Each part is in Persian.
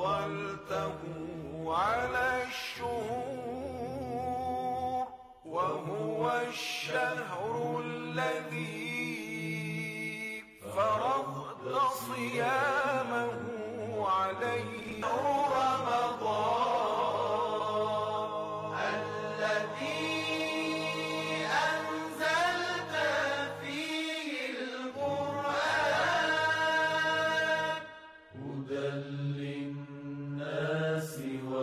فضلته على الشهور، وهو الشهر الذي فرضت صيامه عليه رمضان الذي أنزلت فيه القرآن هدى للناس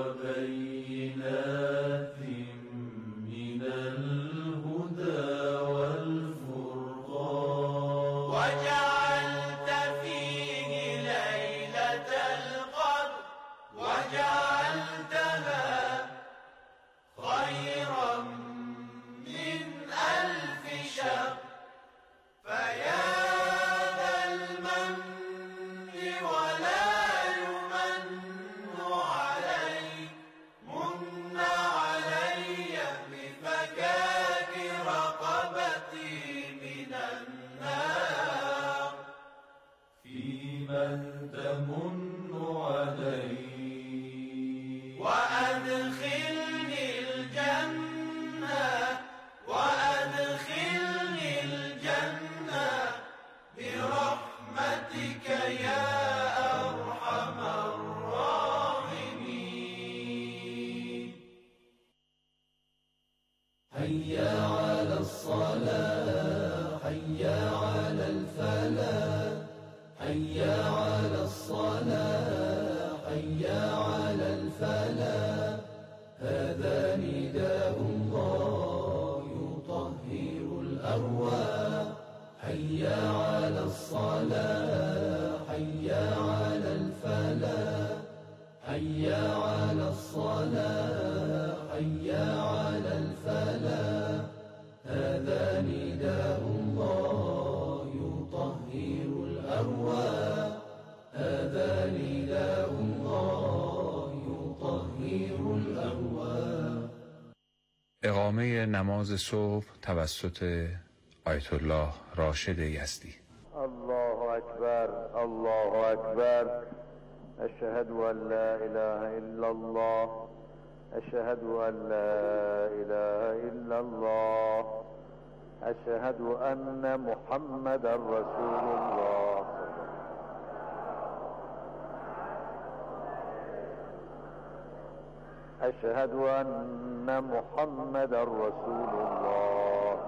وبينات من الهدى والفرقان، وجعلت فيه ليلة القدر وجعلتها خيرا من 1000 شهر، فيا ذا المن ولا يمن علي، من علي بفكاك رقبتي من النار، فيمن تمن علي وأدخلني الجنة وأدخلني الجنة برحمتك يا أرحم الراحمين. حيا على الصلاة حيا على الفلاح، حيا على الصلاة حيا على الفلاح، هذا نداء الله يطهر الأرواح، حيا على الصلاة حيا على الفلاح، حيا على الصلاة حيا على الفلاح، هذا نداء الله يطهر الأرواح، هذا نداء الله يطهر الأرواح. اقامه نماز صبح توسط آیت الله راشد یزدی. الله أكبر الله أكبر، أشهد أن لا إله إلا الله، أشهد أن لا إله إلا الله، أشهد أن محمد رسول الله، أشهد أن محمد رسول الله،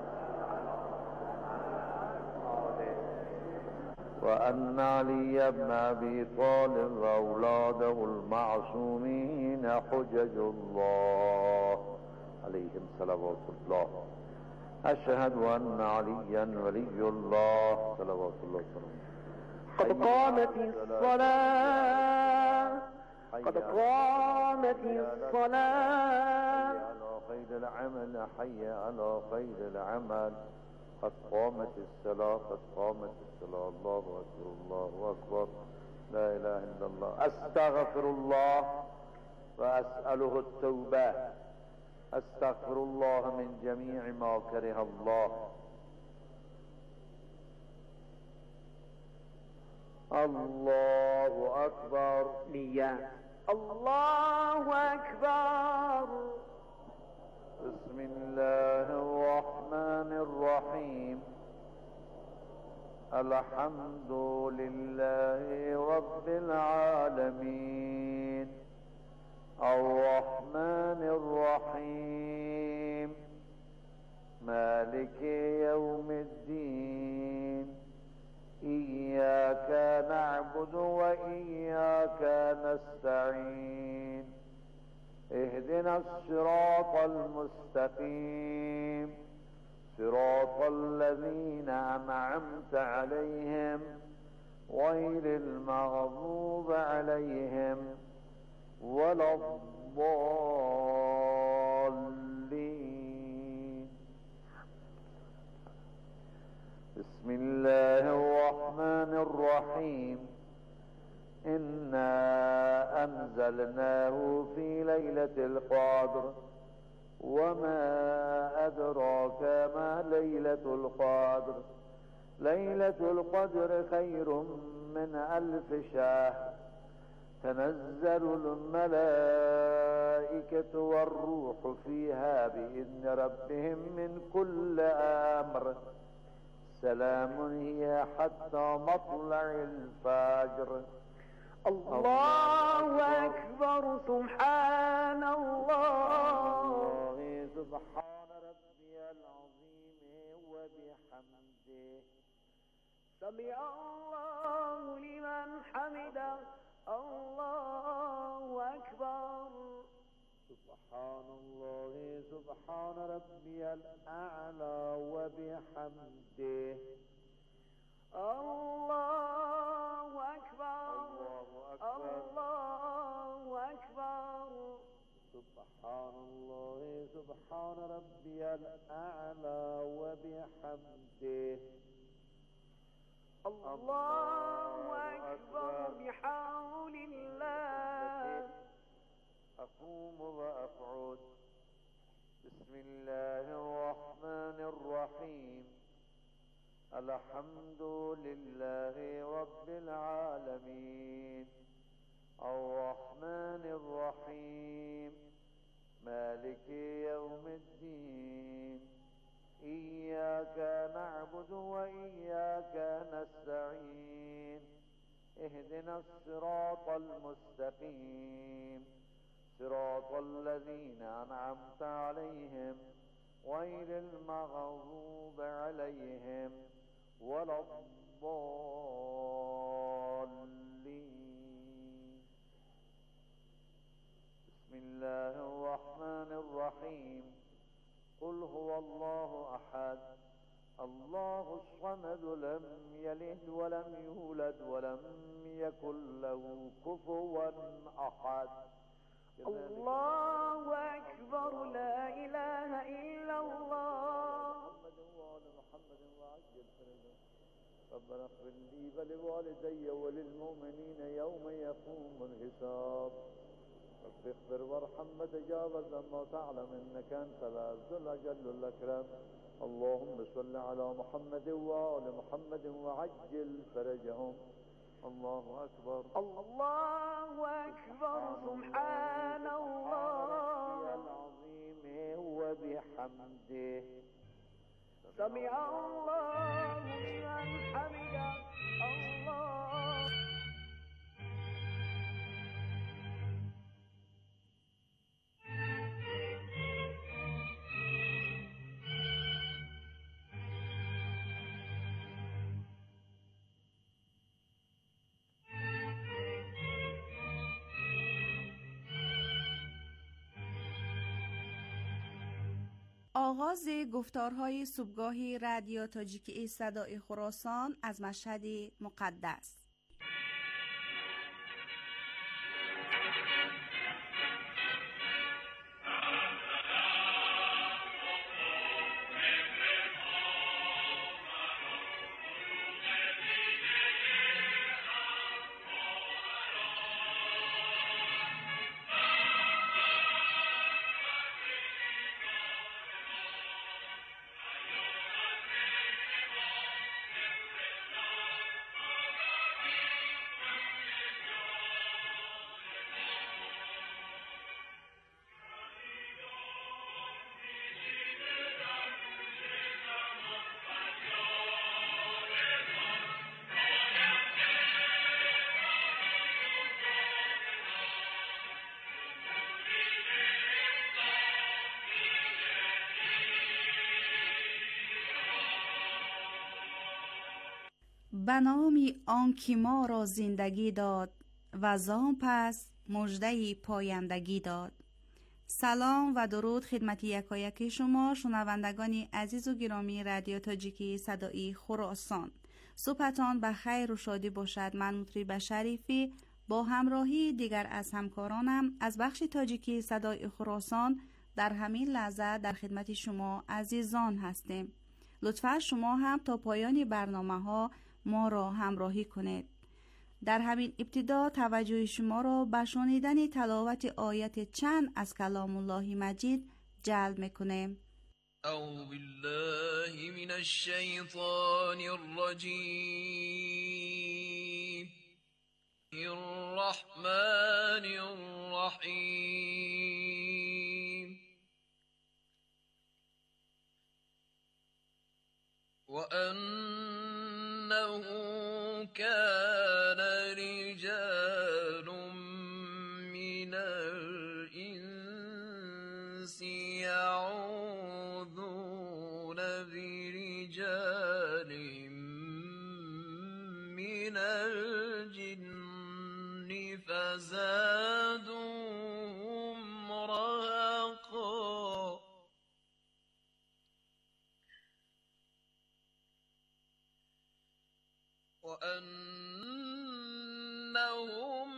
وأن علي بن أبي طالب وأولاده المعصومين حجج الله عليهم صلوات الله، أشهد أن عليا ولي الله صلوات الله وسلامه. قد قامت الصلاة قد قامت الصلاة، حي على خير العمل حي على خير العمل، قد قامت الصلاة قد قامت الصلاة، الله أكبر الله أكبر، لا إله إلا الله. أستغفر الله وأسأله التوبة، أستغفر الله من جميع ما كره الله. الله أكبر. نية. الله أكبر. بسم الله الرحمن الرحيم، الحمد لله رب العالمين، الرحمن الرحيم، مالك يوم الدين، إياك نعبد وإياك نستعين، اهدنا الصراط المستقيم، صراط الذين أنعمت عليهم غير المغضوب عليهم ولا الضالين. بسم الله الرحمن الرحيم، إنا أنزلناه في ليلة القدر، وما أدراك ما ليلة القدر، ليلة القدر خير من 1000 شهر، تنزل الملائكة والروح فيها بإذن ربهم من كل أمر سلام هي حتى مطلع الفجر. الله أكبر. سبحان الله. سبحان ربي العظيم وبحمده. سمع الله لمن حمده. الله أكبر. سبحان الله. سبحان ربي الأعلى وبحمده. الله أكبر. الله الله أكبر. سبحان الله. سبحان ربي الأعلى وبحمده. الله أكبر بحول الله. أقوم وأقعد. بسم الله الرحمن الرحيم. الحمد لله رب العالمين الرحمن الرحيم مالك يوم الدين إياك نعبد وإياك نستعين اهدنا الصراط المستقيم صراط الذين أنعمت عليهم غير المغضوب عليهم ولا الضالين. بسم الله الرحمن الرحيم. قل هو الله أحد الله الصمد لم يلد ولم يولد ولم يكن له كفوا أحد. الله أكبر. لا إله إلا الله. محمد وعجل فرجه. ربنا اغفر لي ولوالدي وللمؤمنين يوم يقوم الحساب. رب اغفر وارحم وتجاوز عما تعلم انك انت العز الاجل الاكرم. اللهم صل على محمد وآل محمد وعجل فرجهم. الله أكبر. الله أكبر. سبحان الله العظيم وبحمده. سمع الله لمن حمده. الله. آغاز گفتارهای صبحگاهی رادیو تاجیکی صدای خراسان از مشهد مقدس. به نام آن که ما را زندگی داد و زان پس مژده پایندگی داد. سلام و درود خدمت یکایک شما شنوندگان عزیز و گرامی رادیو تاجیکی صدای خراسان. صبحتان به خیر و شادی باشد. من مطرب شریفی با همراهی دیگر از همکارانم از بخش تاجیکی صدای خراسان در همین لحظه در خدمت شما عزیزان هستیم. لطفا شما هم تا پایان برنامه ها ما را همراهی کنید. در همین ابتدا توجه شما را به شنیدن تلاوت آیت چند از کلام الله مجید جلب می‌کنیم. اعوذ بالله من الشیطان الرجیم. الرحمن الرحيم وأنه كان رجال من الإنس يعوذون برجال من الجن فزادوهم رهقا وأنهم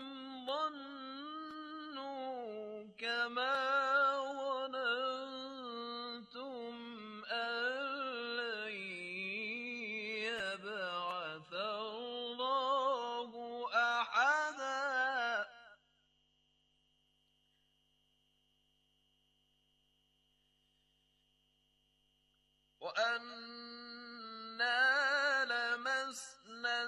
ظنوا كما ظننتم أن لن يبعث الله أحدا وأنا لمسنا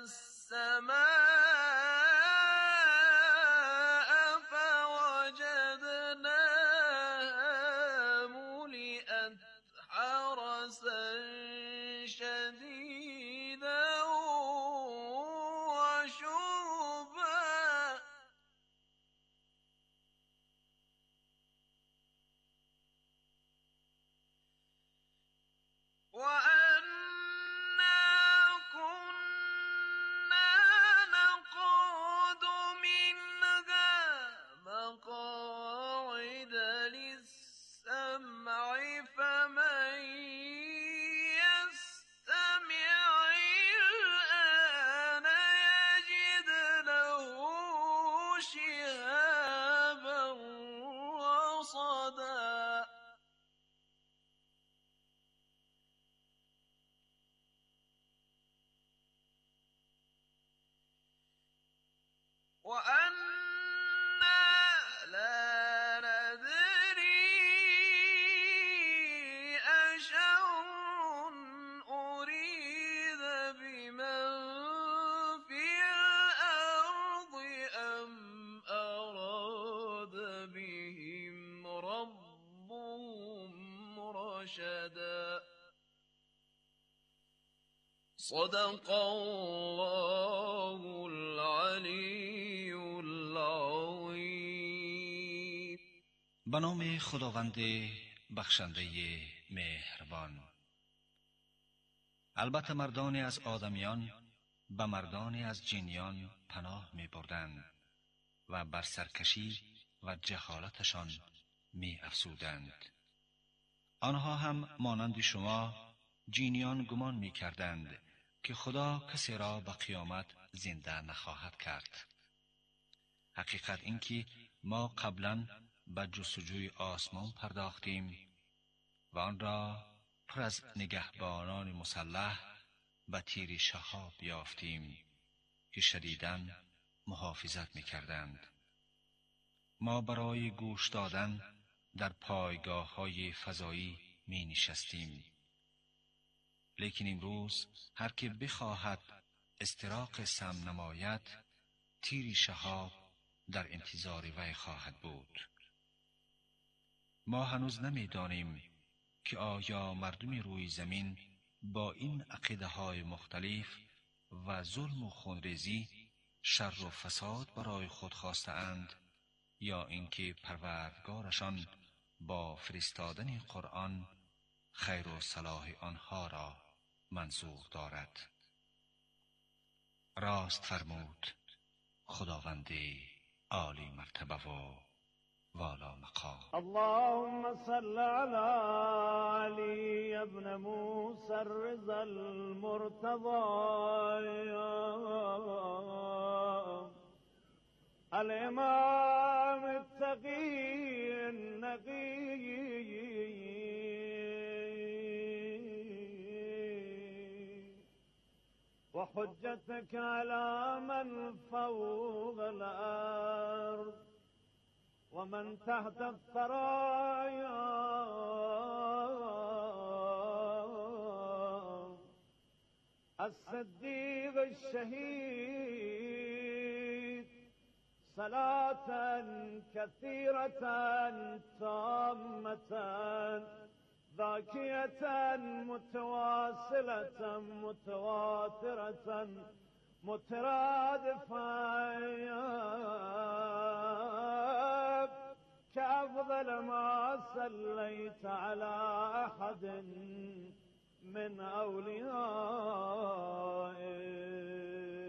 السماء فوجدناها ملئت حرسا شديدا وشربا وأنا كنا نقعد منها مقاعد للسمع فمن يستمع الآن يجد له شهابا رصدا وأنا لا ندري أشر أريد بمن في الأرض أم أراد بهم ربهم رشدا صدق الله العلی العظیم. به نام خداوند بخشنده مهربان. البته مردانی از آدمیان به مردانی از جنیان پناه می بردند و بر سرکشی و جهالتشان می افزودند. آنها هم مانند شما جنیان گمان می کردند که خدا کسی را به قیامت زنده نخواهد کرد. حقیقت این که ما قبلا به جستجوی آسمان پرداختیم و آن را پر از نگهبانان مسلح به تیر شهاب یافتیم که شدیداً محافظت می کردند. ما برای گوش دادن در پایگاه های فضایی می نشستیم. لیکن امروز هر که بخواهد استراق سم نماید، تیر شهاب در انتظار وی خواهد بود. ما هنوز نمی دانیم که آیا مردم روی زمین با این عقیده های مختلف و ظلم و خونریزی شر و فساد برای خود خواسته اند یا اینکه پروردگارشان با فرستادن قرآن خیر و صلاح آنها را منظور دارد. راست فرمود خداوند عالی مرتبه و والا مقام. اللهم صل على علي ابن موسى الرضا المرتضى الإمام التقي النقي وحجتك على من فوق الأرض ومن تحت الثرايا الصديق الشهيد صلاة كثيرة تامة ذاكية متواصلة متواترة مترادفة كأفضل ما صليت على أحد من أوليائك.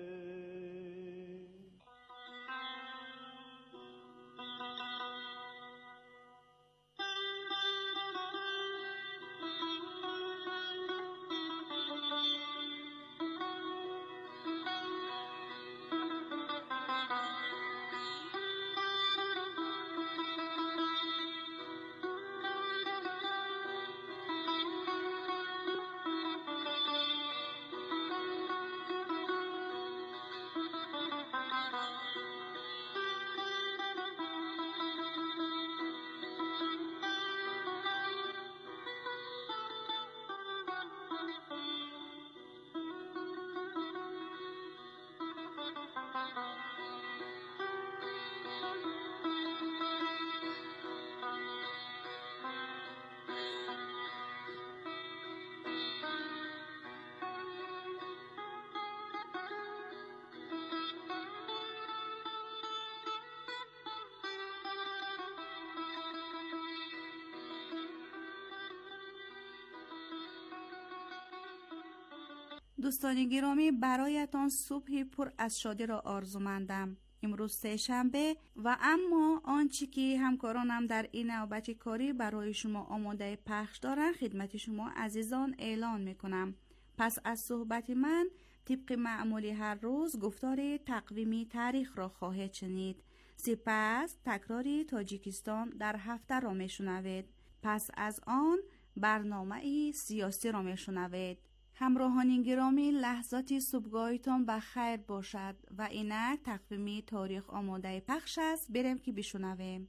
دوستان گرامی، برایتان صبحی پر از شادی را آرزومندم. امروز سه شنبه و اما آنچه که همکارانم در این نوبت کاری برای شما آماده پخش دارن خدمت شما عزیزان اعلان میکنم. پس از صحبت من طبق معمولی هر روز گفتار تقویمی تاریخ را خواهید شنید. سپس تکراری تاجیکستان در هفته را میشنوید. پس از آن برنامه سیاسی را میشنوید. همراهان گرامی، لحظاتی صبحگاهتان بخیر باشد و اینک تقویمی تاریخ آماده پخش است. بریم که بشنویم.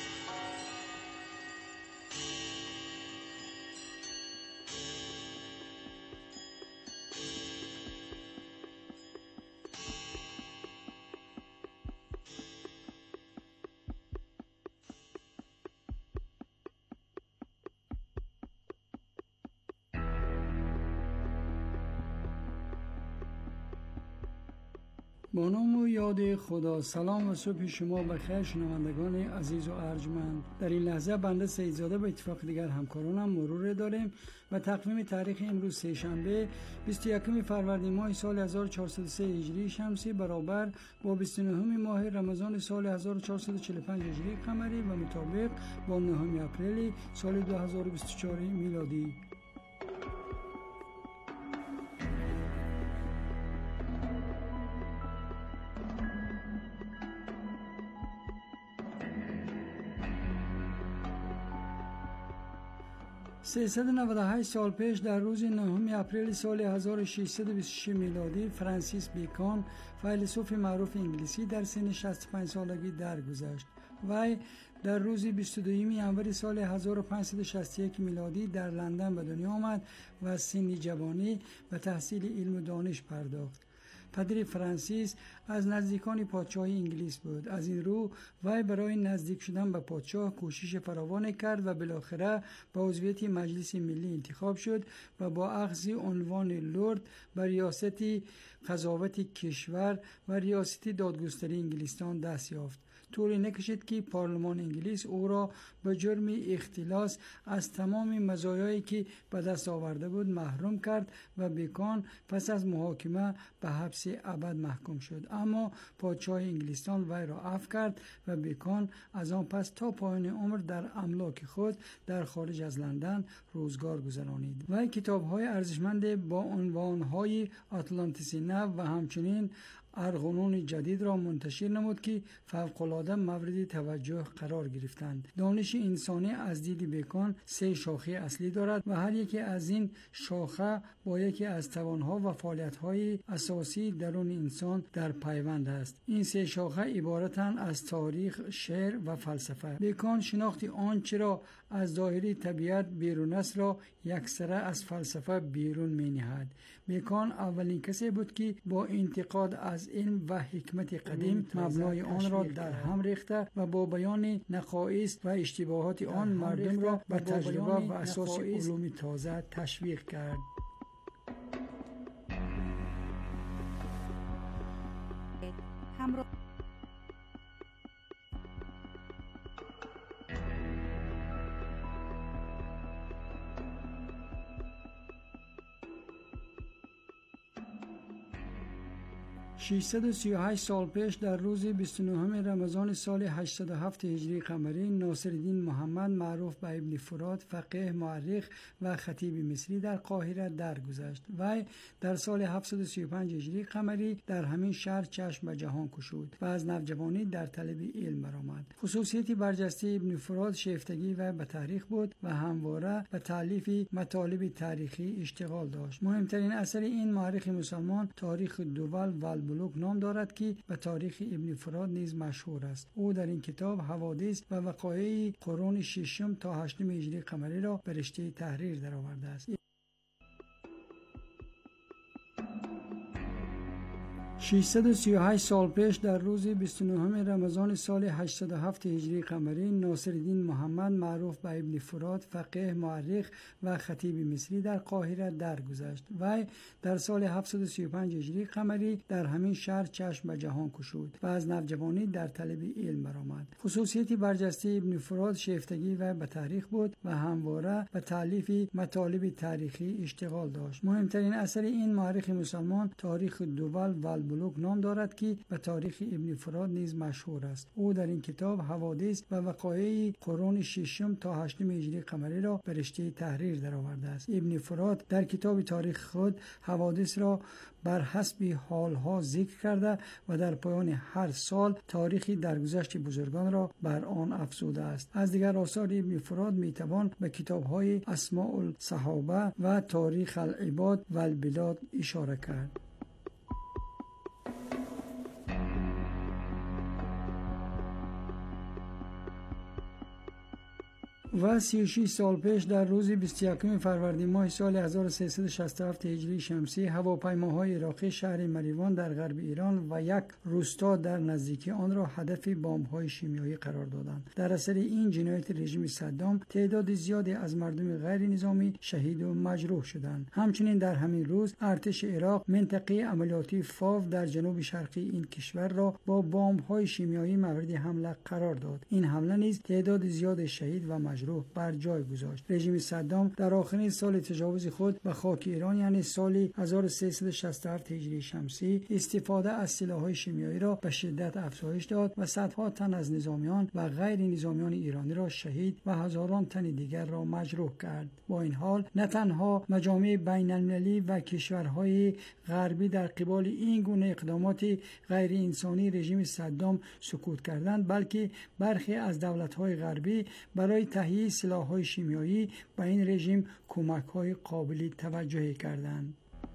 با نام و یاد خدا. سلام و صبح شما بخیر شنوندگان عزیز و ارجمند. در این لحظه بنده سیدزاده به اتفاق دیگر همکارانم مرور داریم و تقویم تاریخ امروز سه شنبه 21 فروردین ماه سال 1403 هجری شمسی برابر با 29 ماه رمضان سال 1445 هجری قمری و مطابق با 9 اپریل سال 2024 میلادی. $398 سال پیش در روز 9 اپریل سال 1626 میلادی فرانسیس بیکن فیلسوف معروف انگلیسی در سن 65 سالگی درگذشت. وی در روز 22 ژانویه سال 1561 میلادی در لندن به دنیا آمد و از سن جوانی به تحصیل علم و دانش پرداخت. پدر فرانسیس از نزدیکان پادشاه انگلیس بود. از این رو وی برای نزدیک شدن به پادشاه کوشش فراوان کرد و بالاخره به عضویت مجلس ملی انتخاب شد و با اخذ عنوان لرد به ریاست قضاوت کشور و ریاست دادگستری انگلستان دست یافت. طوری نکشید که پارلمان انگلیس او را به جرم اختلاس از تمام مزایایی که به دست آورده بود محروم کرد و بیکن پس از محاکمه به حبس ابد محکوم شد. اما پادشاه انگلستان وی را عفو کرد و بیکن از آن پس تا پایان عمر در املاک خود در خارج از لندن روزگار گذرانید. وی کتاب‌های ارزشمند با عنوان‌های اطلانتیس نو و همچنین ارغنون جدید را منتشر نمود که فوق‌العاده مورد توجه قرار گرفتند. دانش انسانی از دید بیکن 3 شاخه اصلی دارد و هر یکی از این شاخه با یکی از توانها و فعالیت‌های اساسی درون انسان در پیوند است. این 3 شاخه عبارتند از تاریخ، شعر و فلسفه. بیکن شناخت آنچه را از ظاهری طبیعت بیرون است را یکسره از فلسفه بیرون می‌نهاد. بیکن اولین کسی بود که با انتقاد از از علم و حکمت قدیم مبنای آن را در هم ریخته و با بیان نقایص و اشتباهات آن مردم را به تجربه و اساس علوم تازه تشویق کرد. همراه 638 سال پیش در روز 29 رمضان سال 807 هجری قمری ناصرالدین محمد معروف به ابن فرات فقیه مورخ و خطیب مصری در قاهره درگذشت. وی در سال 735 هجری قمری در همین شهر چشم به جهان گشود و از نوجوانی در طلب علم برآمد. خصوصیت برجسته ابن فرات شیفتگی و به تاریخ بود و همواره به تالیف مطالب تاریخی اشتغال داشت. مهمترین اثر این مورخ مسلمان تاریخ دول و البلوغ نام دارد که به تاریخ ابن فرات نیز مشهور است. او در این کتاب حوادث و وقایع قرون ششم تا هشتم هجری قمری را به رشته تحریر درآورده است. 638 سال پیش در روز 29 رمضان سال 807 هجری قمری ناصرالدین محمد معروف به ابن فرات فقیه مورخ و خطیب مصری در قاهره درگذشت. وی در سال 735 هجری قمری در همین شهر چشم به جهان گشود و از نوجوانی در طلب علم برآمد. خصوصیت برجسته ابن فرات شیفتگی و به تاریخ بود و همواره به تالیف مطالب تاریخی اشتغال داشت. مهمترین اثر این مورخ مسلمان تاریخ دول و البلوغ نام دارد که به تاریخ ابن فرات نیز مشهور است. او در این کتاب حوادث و وقایع قرون ششم تا هشتم هجری قمری را به رشته تحریر درآورده است. ابن فرات در کتاب تاریخ خود حوادث را بر حسب حالها ذکر کرده و در پایان هر سال تاریخی درگذشت بزرگان را بر آن افزوده است. از دیگر آثار ابن فرات میتوان به کتاب‌های اسماء الصحابه و تاریخ العباد و البلاد اشاره کرد. و 36 سال پیش در روز 21 فروردین ماه سال 1367 هجری شمسی هواپیماهای عراقی شهر مریوان در غرب ایران و یک روستا در نزدیکی آن را هدف بمب‌های شیمیایی قرار دادند. در اثر این جنایت رژیم صدام تعداد زیادی از مردم غیر نظامی شهید و مجروح شدند. همچنین در همین روز ارتش عراق منطقه عملیاتی فاو در جنوب شرقی این کشور را با بمب‌های شیمیایی مورد حمله قرار داد. این حمله نیز تعداد زیاد شهید و مجروح بر جای گذاشت. رژیم صدام در آخرین سال تجاوز خود به خاک ایران یعنی سال 1367 هجری شمسی استفاده از سلاح‌های شیمیایی را به شدت افزایش داد و صدها تن از نظامیان و غیر نظامیان ایرانی را شهید و هزاران تن دیگر را مجروح کرد. با این حال نه تنها مجامع بین‌المللی و کشورهای غربی در قبال این گونه اقدامات غیر انسانی رژیم صدام سکوت کردند، بلکه برخی از دولت‌های غربی برای تهیه سلاح‌های شیمیایی به این رژیم کمک‌های قابل توجهی کردند.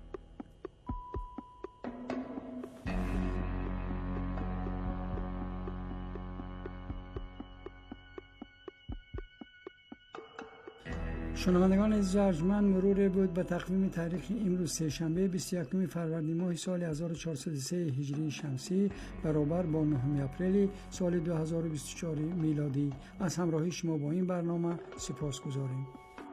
شنوندگان عزیز ارجمند، مرور بود به تقویم تاریخ امروز سه‌شنبه 21 فروردین ماه سال 1403 هجری شمسی برابر با 9 اپریل سال 2024 میلادی. از همراهی شما با این برنامه سپاسگزاریم.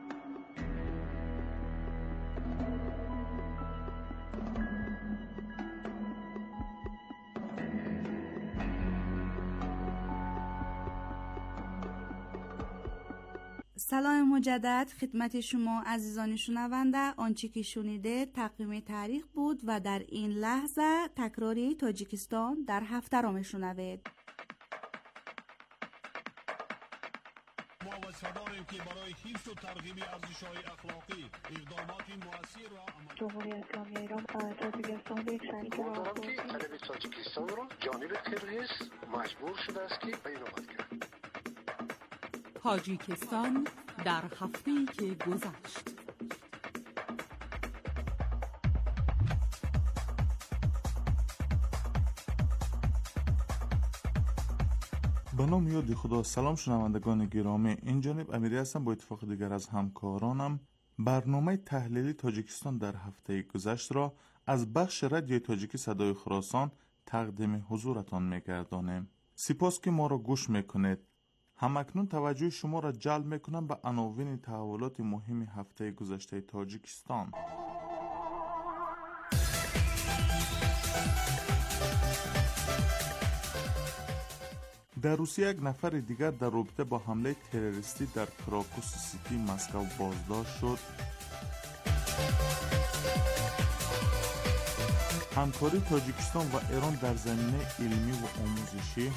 سلام مجدد خدمت شما عزیزان شنونده. آنچه که شنیده تقویم تاریخ بود و در این لحظه تکراری تاجیکستان در هفته را میشنوید. ما وسیداریم که برای حفظ و ترغیب ارزش‌های اخلاقی اقدامات مؤثر را جمهوری اسلامی ایران تاجیکستان یک شریک عرب تاجیکستان را جانب قرقیز مجبور شده است که بیانات کرد. تاجیکستان در هفته‌ای که گذشت. به نام یاد خدا. سلام شنوندگان گرامی، این جانب امیری هستم. با اتفاق دیگر از همکارانم برنامه تحلیلی تاجیکستان در هفته گذشت را از بخش رادیوی تاجیکی صدای خراسان تقدیم حضورتان می‌گردانیم. سپاس که ما را گوش میکنید. همکنون توجه شما را جلب میکنم به عناوین تحولات مهم هفته گذشته تاجیکستان. در روسیه یک نفر دیگر در رابطه با حمله تروریستی در کراکوس سیتی مسکو بازداشت شد. همکاری تاجیکستان و ایران در زمینه علمی و آموزشی.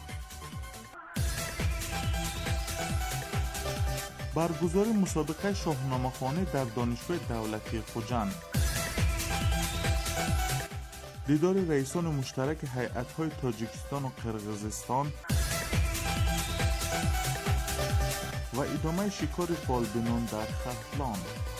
برگزاری مسابقه شاهنامه‌خوانی در دانشگاه دولتی خوجند. دیدار رئیسان مشترک هیئت‌های تاجیکستان و قرقیزستان و ادامه شکار فالبینان در خرطلان.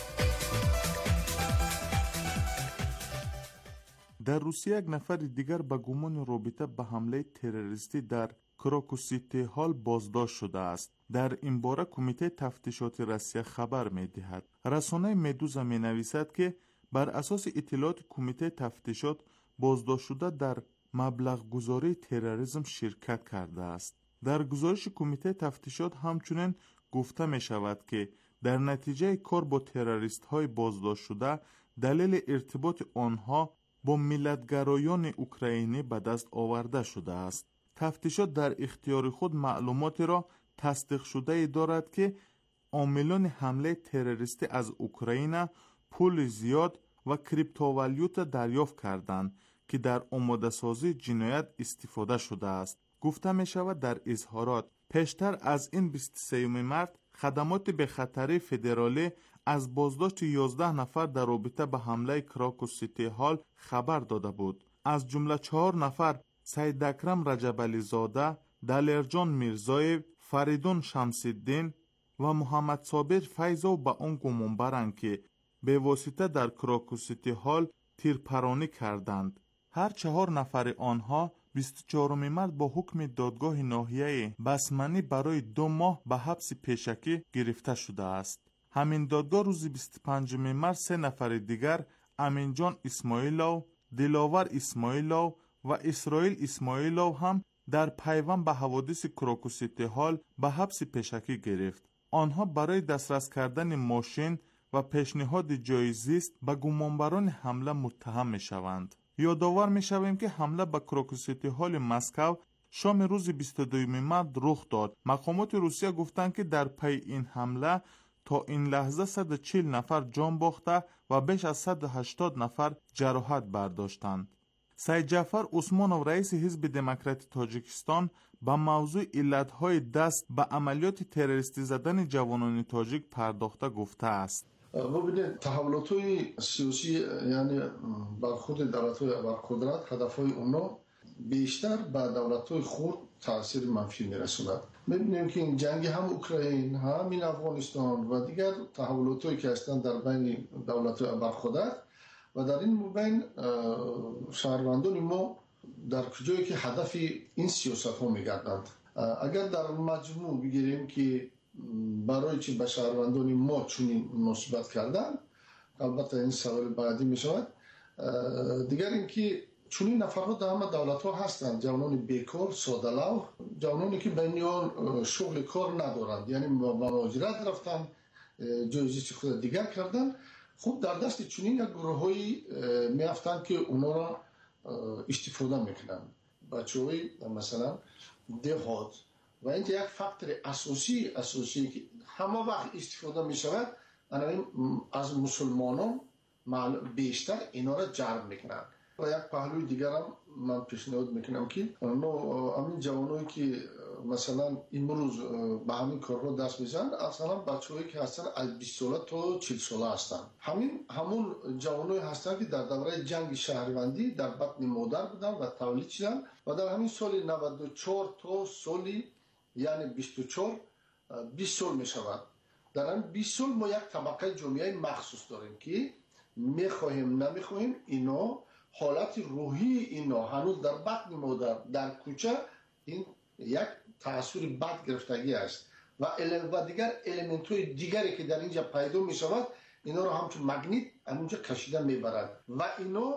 در روسیه یک نفر دیگر به گمان رابطه به حمله تروریستی در کراکوس سیتی هال بازداشت شده است. در این باره کمیته تفتیشات روسیه خبر می‌دهد. رسانه مدوزا می‌نویسد که بر اساس اطلاعات کمیته تفتیشات بازداشت شده در مبلغ گذاری تروریسم شرکت کرده است. در گزارش کمیته تفتیشات همچنین گفته می شود که در نتیجه کار با تروریست های بازداشت شده دلیل ارتباط آنها با ملتگرایان اوکراینی به دست آورده شده است. تفتیشات در اختیار خود معلوماتی را تصدیق شده دارد که عاملان حمله تروریستی از اوکراین پول زیاد و کریپتووالیوتا دریافت کردند که در آماده سازی جنایت استفاده شده است. گفته می شود در اظهارات پیشتر از این 23 مارس خدمات به خطر فدرالی از بازداشت 11 نفر در رابطه به حمله کراکوس سیتی هال خبر داده بود. از جمله 4 نفر سید اکرم رجبعلی زاده، دلیرجان میرزایو، فریدون شمس‌الدین و محمد صابر فیضو به آن گمان برند که به واسطه در کراکوس سیتی هال تیرپرانی کردند. هر 4 نفر آنها 24 مارس با حکم دادگاه ناحیه بسمنی برای 2 ماه به حبس پیشکی گرفته شده است. همین دادگاه روز 25 مارس 3 نفر دیگر امینجان اسماعیلو، دلاور اسماعیلو و اسرائیل اسماعیلو هم در پیوند به حوادث کراکوس سیتی هال به حبس پیشکی گرفت. آنها برای دسترس کردن ماشین و پیشنهاد جایزیست به گمانبران حمله متهم می شوند. یادآور می شویم که حمله به کراکوس سیتی هال مسکو شام روز 22 مارس رخ داد. مقامات روسیه گفتند که در پی این حمله تا این لحظه 140 نفر جان باخته و بیش از 180 نفر جراحت برداشتند. سید جعفر عثمانov رئیس حزب دموکرات تاجیکستان با موضوع علتهای دست به عملیات تروریستی زدن جوانان تاجیک پرداخته گفته است. ببینید تحولات‌های سیاسی یعنی برخورد دولت‌های ابرقدرت هدف‌های اونا بیشتر به دولت‌های خرد تاثیر منفی می‌رساند. می‌بینیم که این جنگ هم اوکراین هم این افغانستان و دیگر تحولات‌هایی که هستند در بین دولت‌های ابرقدرت و در این بین شهروندان ما در کجایی که هدف این سیاست‌ها می‌گردند. اگر در مجموع بگیریم که برای چی به شهروندان ما چنین مناسبت کردن، البته این سوال بعدی می شود. دیگر اینکه چنین نفرات در همه دولت ها هستند، جوانان بیکار، ساده‌لو، جوانانی که بینیان شغل کار ندارند، یعنی به مهاجرت رفتن، جایزه خود دیگر کردن. خب در دست چنین یک گروه‌هایی میافتند که اونا را استفاده میکنند. بچه‌های مثلا دهات و اینکه یک فاکتور اساسی که همه وقت استفاده می شود از مسلمانان بیشتر اینا را جلب میکنند. و یک پهلوی دیگر هم من پیشنهاد میکنم که همین جوانایی که مثلا امروز به همین کارها دست میزنن اصلا بچه‌هایی که هستن از 20 ساله تا 40 ساله هستن. همون جوانایی هستن که در دوره جنگ شهروندی در بطن مادر بودن و تولید شدن و در همین سال 94 تا سالی یعنی 24 20 سال می شود. در این 20 سال ما یک طبقه جامعه مخصوص داریم که میخواهیم نمیخواهیم اینا حالت روحی اینا هنوز در بطن مادر در کوچه این یک تأثیر بد گرفتگی است و دیگر الیمنت های دیگری که در اینجا پیدا می شود اینا رو همچون مگنیت همونجا کشیده میبرد و اینا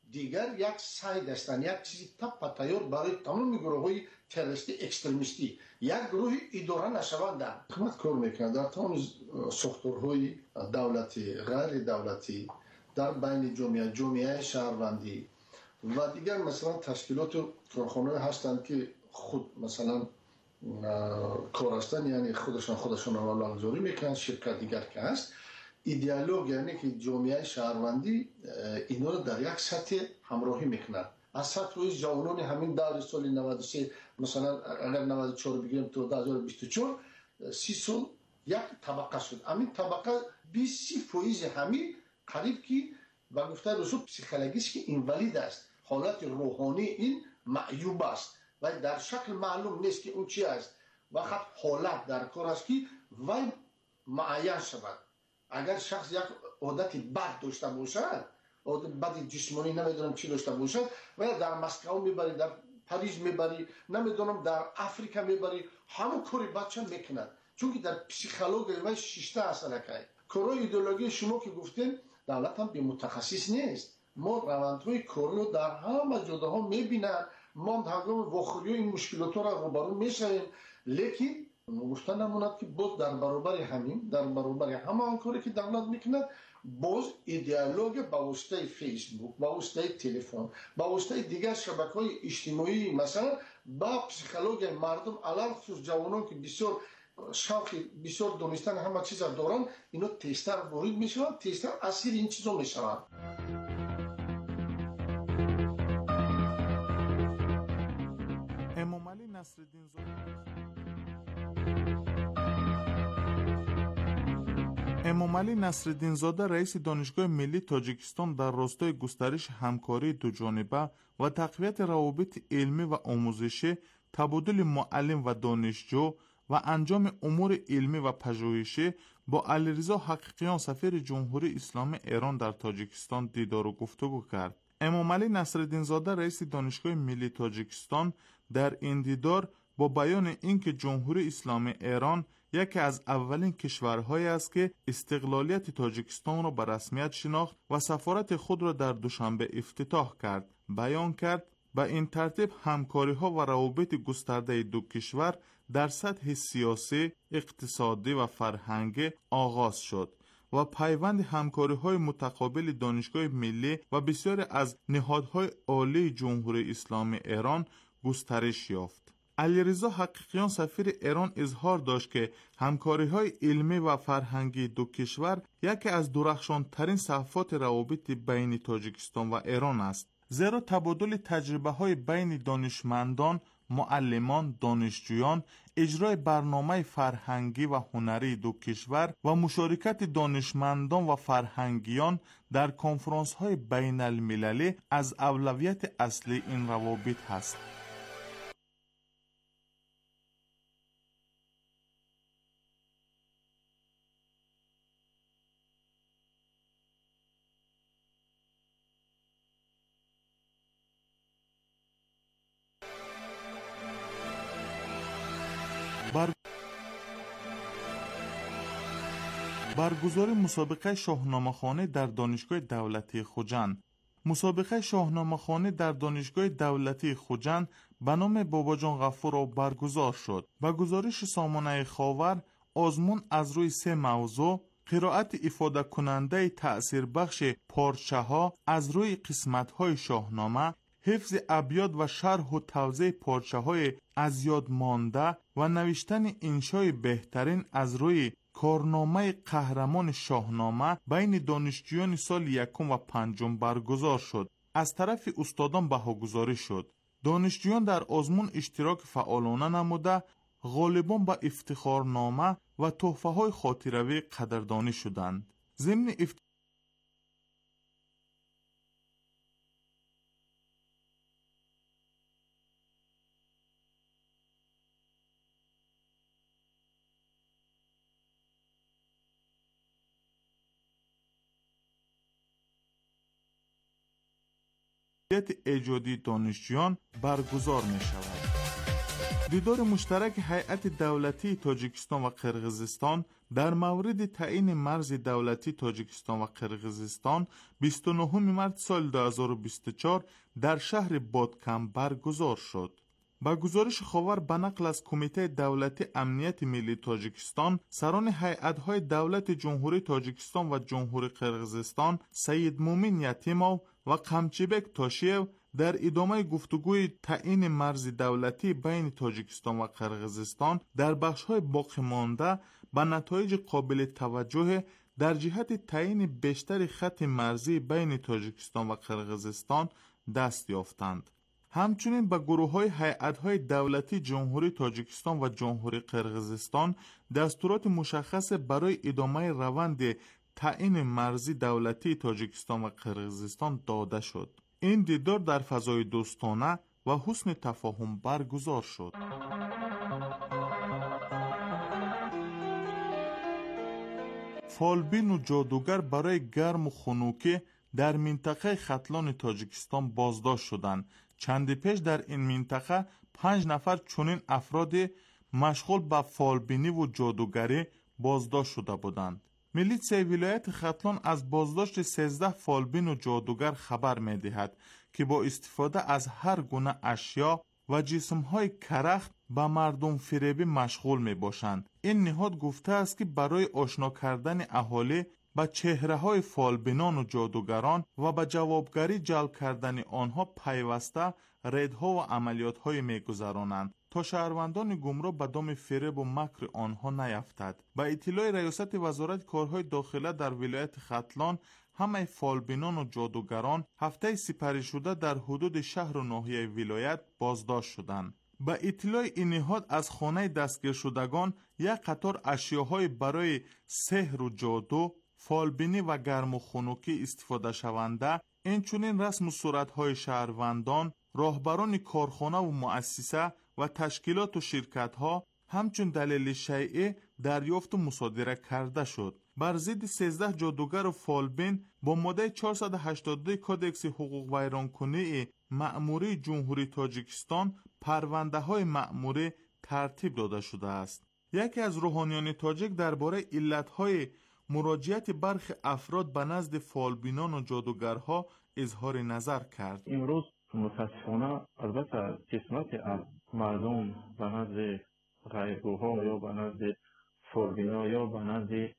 دیگر یک ساید هستند، یک چیزی تپ تیار برای تمام گروه‌های تروریستی اکستریمیستی. یک گروه اداره نشوند خدمت کار میکنند در تمام ساختارهای دولتی، غیر دولتی، در بین جامعه شهروندی و دیگر مثلا تشکیلات و کارخانه هستند که خود مثلا کار هستند، یعنی خودشان رولگذاری میکنند. شرکت دیگر که هست ایدئولوژی، یعنی که جامعه شهروندی اینا رو در یک سطح همراهی میکنند. از سطح جوانان همین دور سال 93 مثلا اگر 94 بگیریم تو 2024 30 سال یک طبقه شد. همین طبقه 20% همین قریب که با گفته رسول پسیکولوژیش که اینوالید است، حالت روحانی این معیوب است و در شکل معلوم نیست که اون چی است. وقت حالت در کار است که وای معین شود. اگر شخص یک عادت بد داشته باشد، عادت بد جسمانی نمیدونم چی داشته باشد و در مسکو میبری، در پاریس میبری، نمیدونم در افریقا میبری، همون کاری بچه میکند. چون که در پسیکولوژی و شیشته اصلا که کارهای ایدئولوژی شما که گفتین دولت هم به متخصص نیست. ما روندهای کاری رو در همه جاها میبینن، ما هنگام واخوری این مشکلات را روبرو میشیم، لیکن گفتن نموند که باز در برابر همین، در برابر همه کاری که دولت میکند، باز ایدئولوژی با واسطه فیسبوک، با واسطه تلفن، با واسطه دیگر شبکه‌های اجتماعی مثلا با پسیکولوژی مردم علل خصوص جوانان که بسیار شوق بسیار دونستن همه چیز را دارن، اینا تیستر وارد میشوند، تیستر اسیر این چیزا میشوند. امام علی نصرالدین زاده امام علی نصرالدین زاده رئیس دانشگاه ملی تاجیکستان در راستای گسترش همکاری دوجانبه و تقویت روابط علمی و آموزشی، تبادل معلم و دانشجو و انجام امور علمی و پژوهشی با علیرضا حقیقیان سفیر جمهوری اسلامی ایران در تاجیکستان دیدار و گفتگو کرد. امام علی نصرالدین زاده رئیس دانشگاه ملی تاجیکستان در این دیدار با بیان اینکه جمهوری اسلامی ایران یکی از اولین کشورهایی است که استقلالیت تاجیکستان را به رسمیت شناخت و سفارت خود را در دوشنبه افتتاح کرد، بیان کرد به این ترتیب همکاری‌ها و روابط گسترده دو کشور در سطح سیاسی، اقتصادی و فرهنگی آغاز شد و پیوند همکاری‌های متقابل دانشگاه ملی و بسیاری از نهادهای عالی جمهوری اسلامی ایران گسترش یافت. علیرضا حقیقیان سفیر ایران اظهار داشت که همکاری‌های علمی و فرهنگی دو کشور یکی از درخشان‌ترین صفحات روابط بین تاجیکستان و ایران است، زیرا تبادل تجربه‌های بین دانشمندان، معلمان، دانشجویان، اجرای برنامه فرهنگی و هنری دو کشور و مشارکت دانشمندان و فرهنگیان در کنفرانس‌های بین المللی از اولویت اصلی این روابط است. برگزاری مسابقه شاهنامه‌خوانی در دانشگاه دولتی خوجند. مسابقه شاهنامه‌خوانی در دانشگاه دولتی خوجند به نام باباجان غفور برگزار شد. به گزارش سامانه خاور، آزمون از روی 3 موضوع: قرائت افاده کننده تأثیر بخش پارچه ها از روی قسمت های شاهنامه، حفظ ابیات و شرح و توضیح پارچه های از یاد مانده و نوشتن انشای بهترین از روی کارنامه قهرمان شاهنامه بین دانشجویان سال 1 و 5 برگزار شد. از طرف استادان بهاگذاری شد. دانشجویان در آزمون اشتراک فعالانه نموده، غالبان به افتخارنامه و تحفه های خاطروی قدردانی شدند. ضمن ایجادی دانشجویان برگزار می شود. دیدار مشترک هیئت دولتی تاجیکستان و قرقیزستان در مورد تعیین مرز دولتی تاجیکستان و قرقیزستان 29 مارس سال 2024 در شهر بادکم برگزار شد. با گزارش خبر به نقل از کمیته دولتی امنیت ملی تاجیکستان، سران هیئت‌های دولت جمهوری تاجیکستان و جمهوری قرقیزستان سید مومین یتیموف و قمچیبک تاشیو در ادامه گفتگوی تعیین مرز دولتی بین تاجیکستان و قرقیزستان در بخش‌های باقی مانده به نتایج قابل توجه در جهت تعیین بیشتر خط مرزی بین تاجیکستان و قرقیزستان دست یافتند. همچنین به گروه‌های هیئت‌های دولتی جمهوری تاجیکستان و جمهوری قرقیزستان دستورات مشخص برای ادامه روند تعیین مرزی دولتی تاجیکستان و قرقیزستان داده شد. این دیدار در فضای دوستانه و حسن تفاهم برگزار شد. فالبین و جادوگر برای گرم و خنوکی در منطقه ختلان تاجیکستان بازداشت شدند. چندی پیش در این منطقه 5 نفر چنین افراد مشغول به فالبینی و جادوگری بازداشت شده بودند. میلیسیای ولایت ختلان از بازداشت 13 فالبین و جادوگر خبر می دهد که با استفاده از هر گونه اشیا و جسمهای کرخت به مردم فریبی مشغول می باشند. این نهاد گفته است که برای آشنا کردن اهالی به چهره های فالبینان و جادوگران و به جوابگری جلب کردن آنها پیوسته ریدها و عملیات های می گذرانند تا شهروندان گمراه به دام فریب و مکر آنها نیفتد. به اطلاع ریاست وزارت کارهای داخله در ولایت ختلان، همه فالبینان و جادوگران هفته سپری شده در حدود شهر و ناحیه ولایت بازداشت شدند. به اطلاع این نهاد از خانه دستگیر شدگان یک قطار اشیاهای برای سحر و جادو، فالبینی و گرم و خنوکی استفاده شونده، اینچنین رسم و صورتهای شهروندان، راهبران کارخانه و مؤسسه و تشکیلات و شرکت‌ها همچون دلیل شیعی دریافت و مصادره کرده شد. بر ضد 13 جادوگر و فالبین با ماده 482 کودکس حقوق ویرانکنی مأموری جمهوری تاجیکستان پرونده‌های مأموری ترتیب داده شده است. یکی از روحانیان تاجیک درباره علت‌های مراجعت برخی افراد به نزد فالبینان و جادوگرها اظهار نظر کرد. امروز متاسفانه البته قسمت از مردم به نزد غیبگوها یا به نزد فالبینا یا به نزد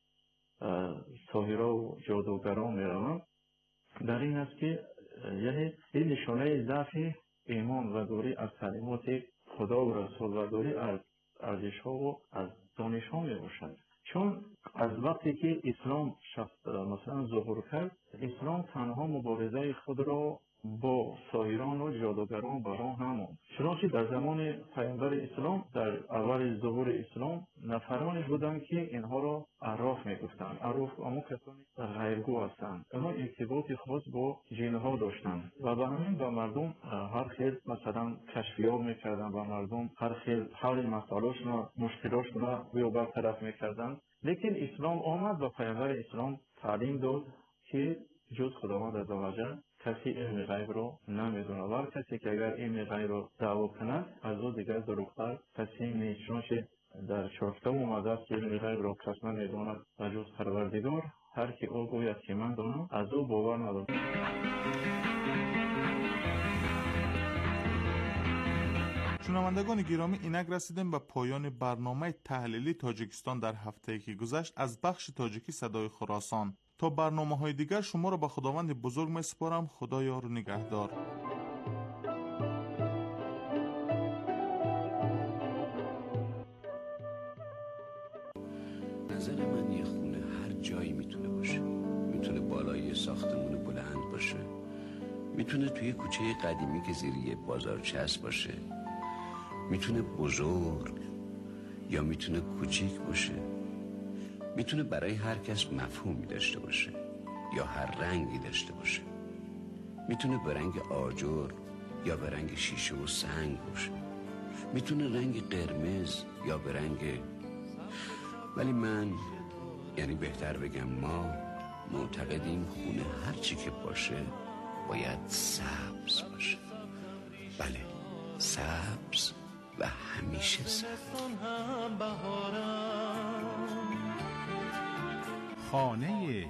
ساحرها و جادوگران میروند. در این است که یعنی این نشانه ضعف ایمان و دوری از تعلیمات خدا و رسول و دوری از ارزش‌ها و از دانش‌ها میباشد. چون از وقتی که اسلام مثلا ظهور کرد، اسلام تنها مبارزه خود را با ساحران و جادوگران براه نماند. چنانچه در زمان پیامبر اسلام در اول ظهور اسلام نفرانی بودند که اینها را عراف میگفتند. عراف اما کسانی غیبگو هستند. اما ارتباط خاص با جنها داشتند و بنابراین به مردم هر خیل مثلا کشفیاب میکردند و مردم هر خیل حل مسائلشون مشکلاتشون رو برطرف میکردند. لیکن اسلام آمد و پیامبر اسلام تعلیم داد که جز خداوند عزوجل کسی علم غیب را نمیدونه و کسی که اگر علم غیب را دعوا کند از او دیگر دروغتر کسی نیست. چنانچه در چهارده اومده است که علم غیب را کس نمیداند و جز پروردگار، هر که او گوید که من دانم از او باور ندارد. شنوندگان گرامی، اینک رسیدیم به پایان برنامه تحلیلی تاجیکستان در هفته‌ای که گذشت از بخش تاجیکی صدای خراسان. تا برنامه‌های دیگر شما را به خداوند بزرگ می‌سپارم. خدا یار و نگهدار. نظر من یه خونه هر جایی میتونه باشه. میتونه بالای ساختمون بلند باشه، میتونه توی کوچه قدیمی که زیر یه بازارچه است باشه، میتونه بزرگ یا میتونه کوچیک باشه، میتونه برای هر کس مفهومی داشته باشه یا هر رنگی داشته باشه، میتونه به رنگ آجر یا به رنگ شیشه و سنگ باشه، میتونه رنگ قرمز یا به رنگ، ولی من یعنی بهتر بگم ما معتقدیم خونه هر چی که باشه باید سبز باشه. بله، سبز و همیشه سبز. خانه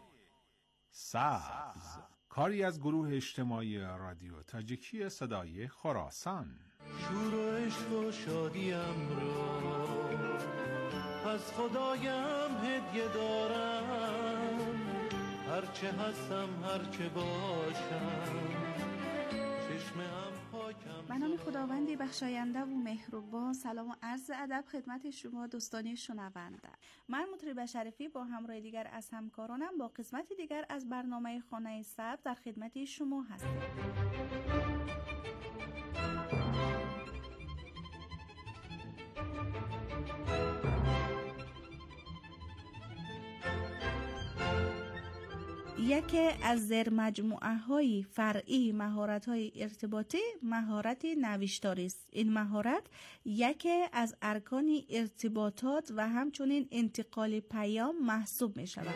سبز، کاری از گروه اجتماعی رادیو تاجیکی صدای خراسان. شور و عشق و شادیم را از خدایم هدیه دارم، هرچه هستم هرچه باشم چشمم پاکم. به نام خداوند بخشاینده و مهربان، سلام و عرض ادب خدمت شما دوستان شنونده. من مطرب شریفی با همراه دیگر از همکارانم با قسمت دیگر از برنامه خانه سبز در خدمت شما هستم. یکی از زیرمجموعه های فرعی مهارت های ارتباطی مهارت نوشتاری است. این مهارت یکی از ارکان ارتباطات و همچنین انتقال پیام محسوب می شود.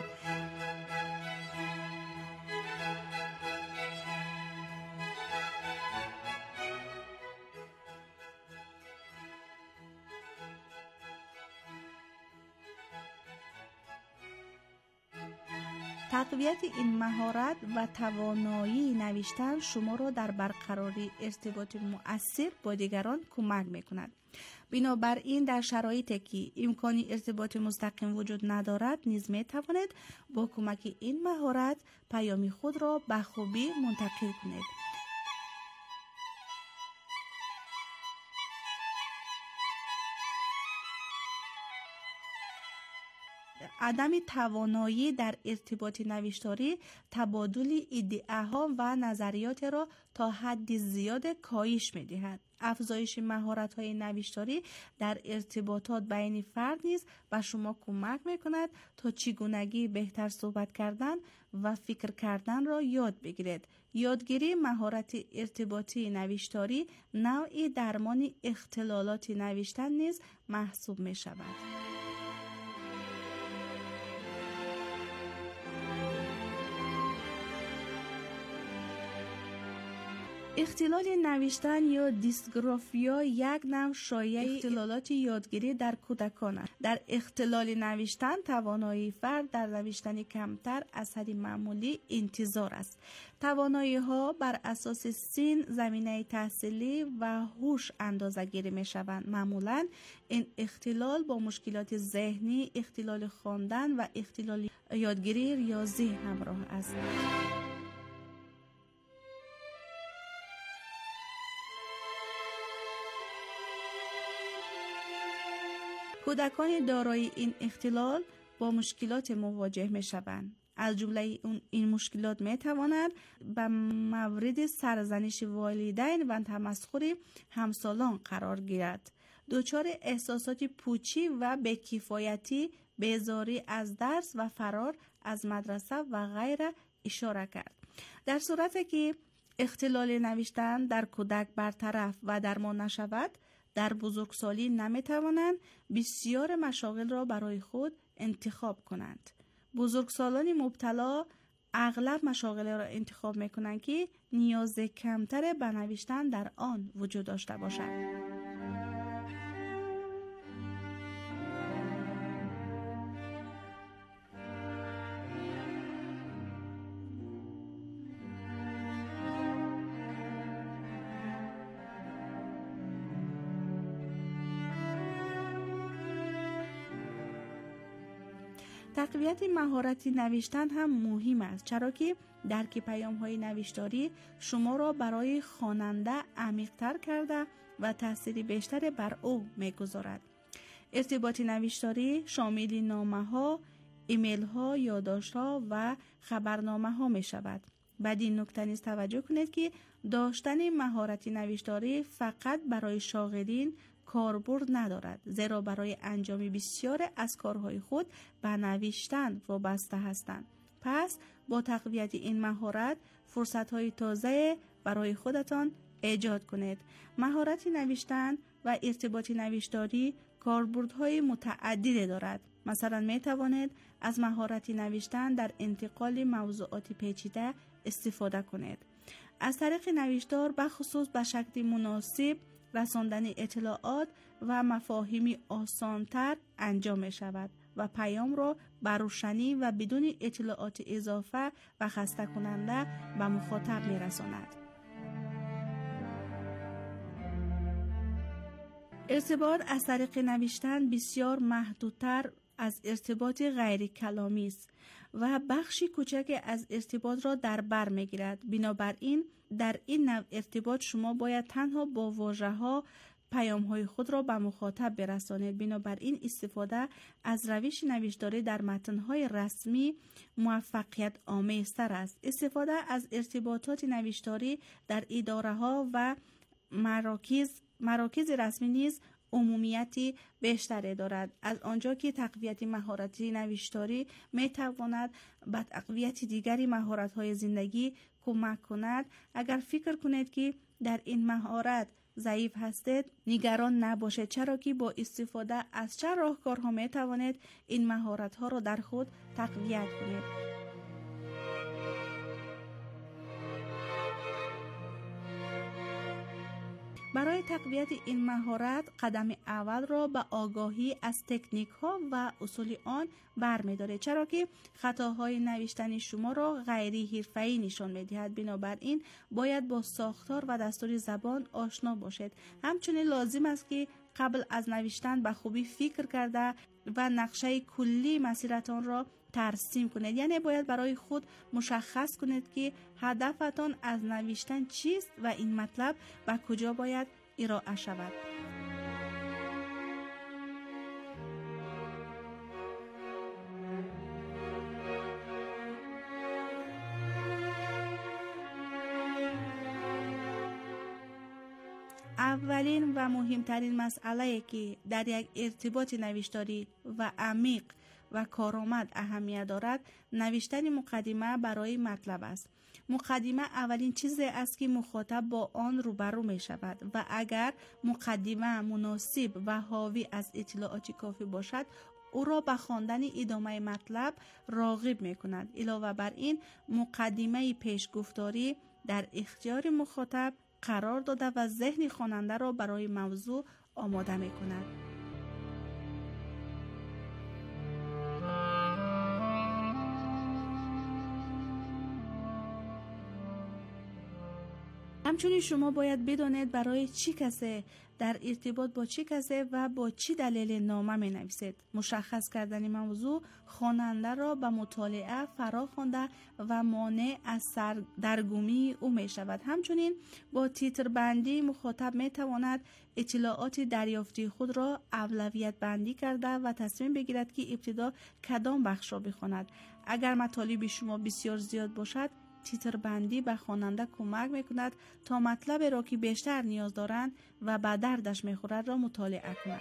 تقویت این مهارت و توانایی نوشتن شما را در برقراری ارتباط مؤثر با دیگران کمک می‌کند. بنابراین در شرایطی که امکان ارتباط مستقیم وجود ندارد نیز می‌توانید با کمک این مهارت پیام خود را به خوبی منتقل کنید. عدم توانایی در ارتباط نوشتاری تبادل ایده‌ها و نظریات را تا حد زیاد کاهش می‌دهد. افزایش مهارت‌های نوشتاری در ارتباطات بین فرد نیز به شما کمک می‌کند تا چگونگی بهتر صحبت کردن و فکر کردن را یاد بگیرید. یادگیری مهارت ارتباطی نوشتاری نوعی درمان اختلالات نوشتن نیز محسوب می‌شود. اختلال نوشتن یا دیسگرافیا یک نوع شایع اختلالات یادگیری در کودکان است. در اختلال نوشتن توانایی فرد در نوشتن کمتر از حد معمولی انتظار است. توانایی ها بر اساس سن، زمینه تحصیلی و هوش اندازه گیری می شوند. معمولا این اختلال با مشکلات ذهنی، اختلال خواندن و اختلال یادگیری ریاضی همراه است. کودکان دارای این اختلال با مشکلات مواجه می شوند. از جمله این مشکلات می تواند به مورد سرزنش والدین و تمسخر همسالان قرار گیرد. دچار احساسات پوچی و بی‌کفایتی، بیزاری از درس و فرار از مدرسه و غیره اشاره کرد. در صورتی که اختلال نوشتن در کودک برطرف و درمان نشود، در بزرگسالی نمیتوانند بسیار مشاغل را برای خود انتخاب کنند. بزرگسالان مبتلا اغلب مشاغل را انتخاب میکنند که نیاز کمتر به نوشتن در آن وجود داشته باشد. تقویت مهارت نوشتن هم مهم است، چرا که درک پیام‌های نوشتاری شما را برای خواننده عمیق‌تر کرده و تأثیر بیشتری بر او می‌گذارد. ارتباط نوشتاری شامل نامه‌ها، ایمیل‌ها، یادداشت‌ها و خبرنامه‌ها می‌شود. بعد این نکته نیز توجه کنید که داشتن مهارت نوشتاری فقط برای شاغلین کاربرد ندارد، زیرا برای انجام بسیار از کارهای خود به نوشتن وابسته هستند. پس با تقویت این مهارت فرصت‌های تازه برای خودتان ایجاد کنید. مهارت نوشتن و ارتباط نوشتاری کاربردهای متعددی دارد. مثلا می توانید از مهارت نوشتن در انتقال موضوعات پیچیده استفاده کنید. از طریق نوشتار بخصوص به شکل مناسب رساندن اطلاعات و مفاهیمی آسانتر انجام می شود و پیام را بروشنی و بدون اطلاعات اضافه و خسته کننده به مخاطب می رساند. ارتباط از طریق نوشتن بسیار محدودتر از ارتباط غیر کلامی است و بخشی کوچک از ارتباط را در بر می‌گیرد. بنابراین در این نوع ارتباط شما باید تنها با واژه‌ها پیام‌های خود را به مخاطب برسانید. بنابراین استفاده از روش نوشتاری در متن‌های رسمی موفقیت آمیزتر است. استفاده از ارتباطات نوشتاری در اداره‌ها و مراکز رسمی نیز عمومیتی بیشتری دارد، از آنجا که تقویت مهارت نوشتاری می تواند به تقویت دیگری مهارت‌های زندگی کمک کند. اگر فکر کنید که در این مهارت ضعیف هستید، نگران نباشید، چرا که با استفاده از چه راهکارها می توانید این مهارت‌ها را در خود تقویت کنید. برای تقویت این مهارت قدم اول را به آگاهی از تکنیک ها و اصول آن برمی‌دارید، چرا که خطاهای نوشتن شما را غیر حرفه‌ای نشان می‌دهد. بنابراین باید با ساختار و دستور زبان آشنا باشید. همچنین لازم است که قبل از نوشتن به خوبی فکر کرده و نقشه کلی مسیرتان را ترسیم کنید. یعنی باید برای خود مشخص کنید که هدفتان از نوشتن چیست و این مطلب به کجا باید ارائه شود. اولین و مهمترین مسئله که در یک ارتباط نوشتاری و عمیق و کارآمد اهمیت دارد، نوشتن مقدمه برای مطلب است. مقدمه اولین چیزی است که مخاطب با آن روبرو می شود و اگر مقدمه مناسب و حاوی از اطلاعات کافی باشد، او را به خواندن ادامه مطلب راغب می کند. علاوه بر این، مقدمه پیشگفتاری در اختیار مخاطب قرار داده و ذهن خواننده را برای موضوع آماده می کند. همچنین شما باید بدانید برای چی کسی، در ارتباط با چی کسی و با چی دلیل نامه می نویسید. مشخص کردن موضوع خواننده را به مطالعه فرا خوانده و مانع از سردرگمی او می شود. همچنین با تیتر بندی مخاطب می تواند اطلاعات دریافتی خود را اولویت بندی کرده و تصمیم بگیرد که ابتدا کدام بخش را بخواند. اگر مطالب شما بسیار زیاد باشد، تیتر بندی به خواننده کمک میکند تا مطلب را که بیشتر نیاز دارند و به دردش میخورد را مطالعه کند.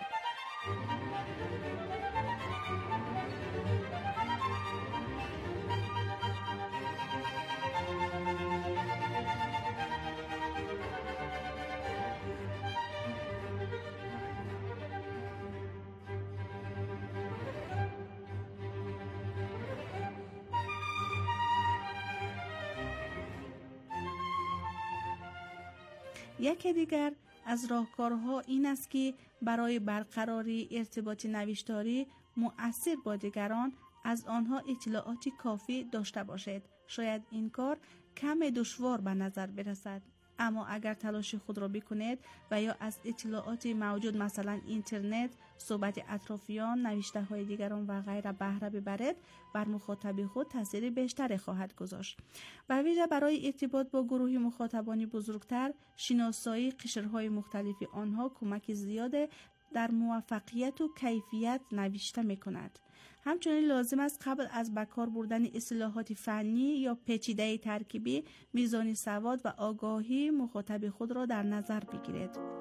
یکی دیگر از راهکارها این است که برای برقراری ارتباط نوشتاری مؤثر با دیگران از آنها اطلاعاتی کافی داشته باشید. شاید این کار کم دشوار به نظر برسد، اما اگر تلاش خود را بکنید و یا از اطلاعات موجود مثلا اینترنت، صحبت اطرافیان، نوشته های دیگران و غیره بهره ببرید، بر مخاطب خود تاثیر بیشتری خواهد گذاشت. به ویژه برای ارتباط با گروه مخاطبان بزرگتر، شناسایی قشرهای مختلف آنها کمک زیاد در موفقیت و کیفیت نوشته می کند. همچنین لازم است قبل از به کار بردن اصطلاحات فنی یا پیچیده ترکیبی میزان سواد و آگاهی مخاطب خود را در نظر بگیرید.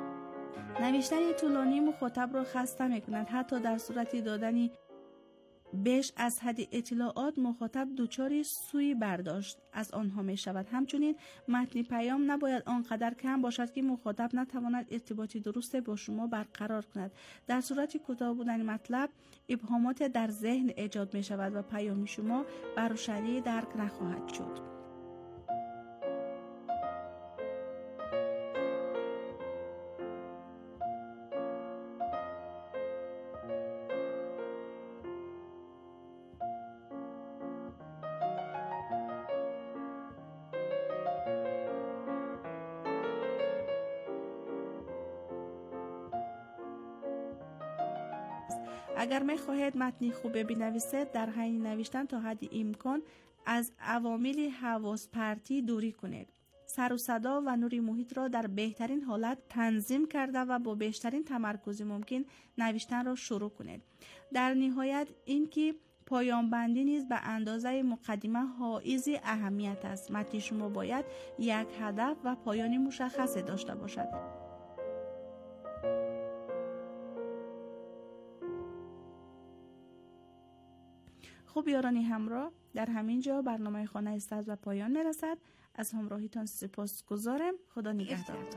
نوشتن طولانی مخاطب را خسته می کند. حتی در صورت دادن بیش از حد اطلاعات مخاطب دچار سوء برداشت از آنها می شود. همچنین متن پیام نباید آنقدر کم باشد که مخاطب نتواند ارتباطی درست با شما برقرار کند. در صورت کوتاه بودن مطلب ابهامات در ذهن ایجاد می شود و پیام شما بر روشنی درک نخواهد شد. اگر می خواهید متنی خوب بنویسید در حین نوشتن تا حد امکان از عوامل حواس پرتی دوری کنید. سر و صدا و نور محیط را در بهترین حالت تنظیم کرده و با بیشترین تمرکز ممکن نوشتن را شروع کنید. در نهایت اینکه پایان بندی نیز به اندازه مقدمه حائز اهمیت است. متن شما باید یک هدف و پایانی مشخص داشته باشد. خب یاران همراه، در همین جا برنامه خانه استاد و پایان میرسد. از همراهیتان سپاسگزارم. خدا نگهدارتان.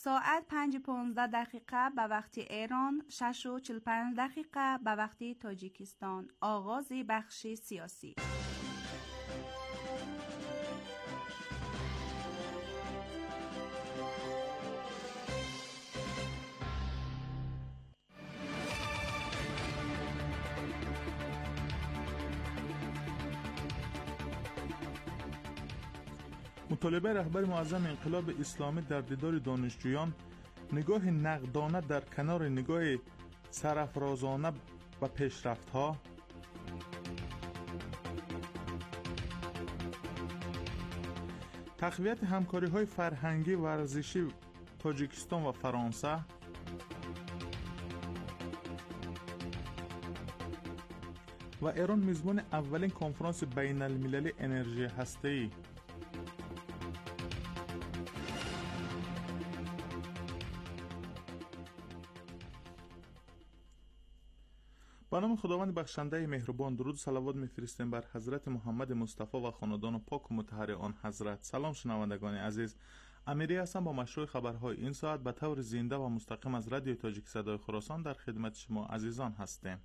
ساعت 5:15 به وقت ایران، 6:45 به وقت تاجیکستان. آغاز بخش سیاسی. مطالبه رهبر معظم انقلاب اسلامی در دیدار دانشجویان نگاه نقدانه در کنار نگاه سرافرازانه و پیشرفت‌ها، تقویت همکاری‌های فرهنگی و ورزشی تاجیکستان و فرانسه، و ایران میزبان اولین کنفرانس بین المللی انرژی هسته‌ای. با نام خداوند بخشنده مهربان، درود و صلوات می‌فرستیم بر حضرت محمد مصطفی و خاندان پاک و مطهر آن حضرت. سلام شنوندگان عزیز، امیری هستم با مشروع خبرهای این ساعت به طور زنده و مستقیم از رادیو تاجیک صدای خراسان در خدمت شما عزیزان هستیم.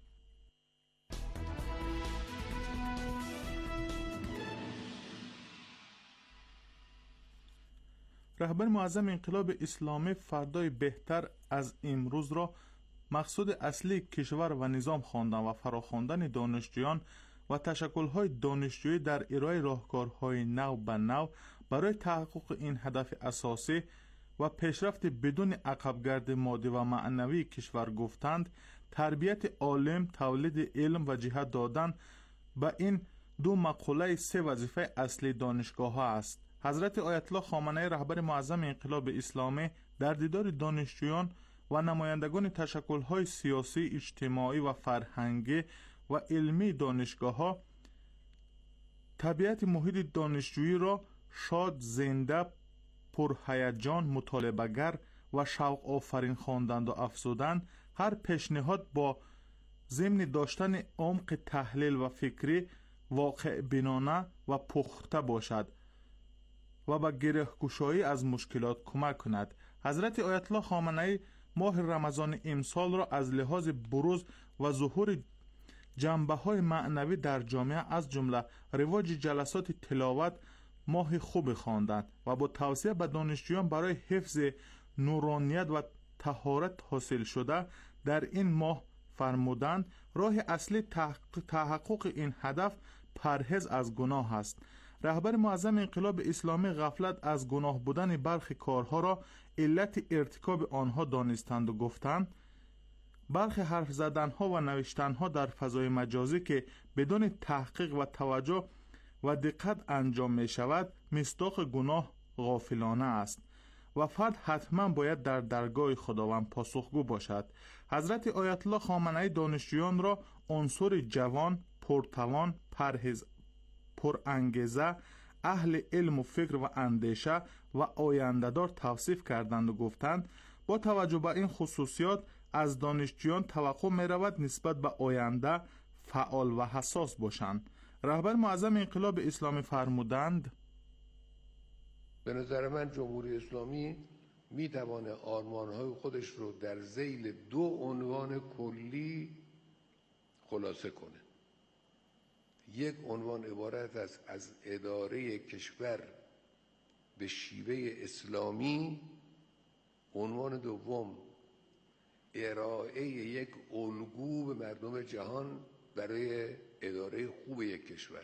رهبر معظم انقلاب اسلامی فردای بهتر از امروز را مقصود اصلی کشور و نظام خواندن و فراخواندن دانشجویان و تشکل‌های دانشجویی در ارائه راهکارهای نو به نو برای تحقق این هدف اساسی و پیشرفت بدون عقبگرد مادی و معنوی کشور گفتند. تربیت عالم، تولید علم و جهت دادن به این دو مقوله سه وظیفه اصلی دانشگاه‌ها است. حضرت آیت الله خامنه‌ای رهبر معظم انقلاب اسلامی در دیدار دانشجویان و نمایندگان تشکل‌های سیاسی، اجتماعی و فرهنگی و علمی دانشگاه‌ها طبیعت محیط دانشجویی را شاد، زنده، پرهیجان، مطالبه‌گر و شوق آفرین خواندند و افزودند هر پیشنهاد با ضمن داشتن عمق تحلیل و فکری واقع بینانه و پخته باشد و به گره‌گشایی از مشکلات کمک کند. حضرت آیت الله خامنه‌ای ماه رمضان امسال را از لحاظ بروز و ظهور جنبه‌های معنوی در جامعه از جمله رواج جلسات تلاوت ماه خوب خواندند و با توصیه به دانشجویان برای حفظ نورانیت و طهارت حاصل شده در این ماه فرمودند راه اصلی تحقق این هدف پرهیز از گناه است. رهبر معظم انقلاب اسلامی غفلت از گناه بودن برخی کارها را علت ارتکاب آنها دانستند و گفتند برخی حرف زدنها و نوشتنها در فضای مجازی که بدون تحقیق و توجه و دقت انجام می شود مصداق گناه غافلانه است و فرد حتما باید در درگاه خداوند پاسخگو باشد. حضرت آیت الله خامنه‌ای دانشجویان را عنصر جوان، پرتوان، پرانگیزه، اهل علم و فکر و اندیشه و آینده‌دار توصیف کردند و گفتند با توجه به این خصوصیات از دانشجویان توقع می رود نسبت به آینده فعال و حساس باشند. رهبر معظم انقلاب اسلامی فرمودند به نظر من جمهوری اسلامی می تواند آرمان‌های خودش رو در ذیل دو عنوان کلی خلاصه کنه. یک عنوان عبارت است از اداره کشور به شیوه اسلامی، عنوان دوم ارائه یک الگو به مردم جهان برای اداره خوب یک کشور.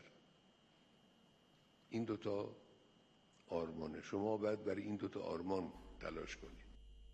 این دوتا آرمانه، شما باید برای این دوتا آرمان تلاش کنید.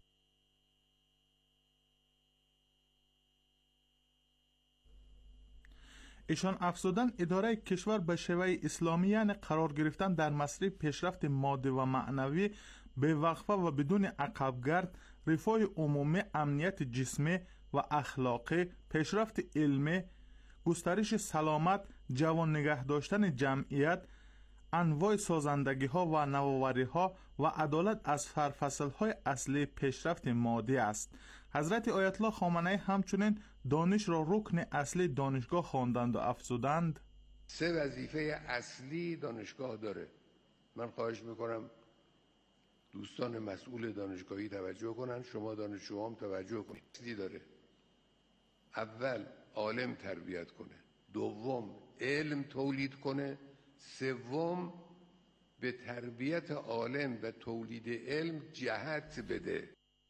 ایشان افزودن اداره کشور به شیوه اسلامی یعنی قرار گرفتن در مسیر پیشرفت مادی و معنوی به وقفه و بدون عقبگرد، رفاه عمومی، امنیت جسمی و اخلاقی، پیشرفت علمی، گسترش سلامت، جوان نگه داشتن جمعیت، انواع سازندگی ها و نوآوری ها و عدالت از سرفصل های اصلی پیشرفت مادی است. حضرت آیت الله خامنه‌ای همچنین دانش را رکن اصلی دانشگاه خواندند و افزودند سه وظیفه اصلی دانشگاه داره. من خواهش میکنم دوستان مسئول دانشگاهی توجه کنن، شما دانشجوها هم توجه کنید. چیزی داره، اول عالم تربیت کنه، دوم علم تولید کنه، سوم به تربیت عالم و تولید علم جهت بده.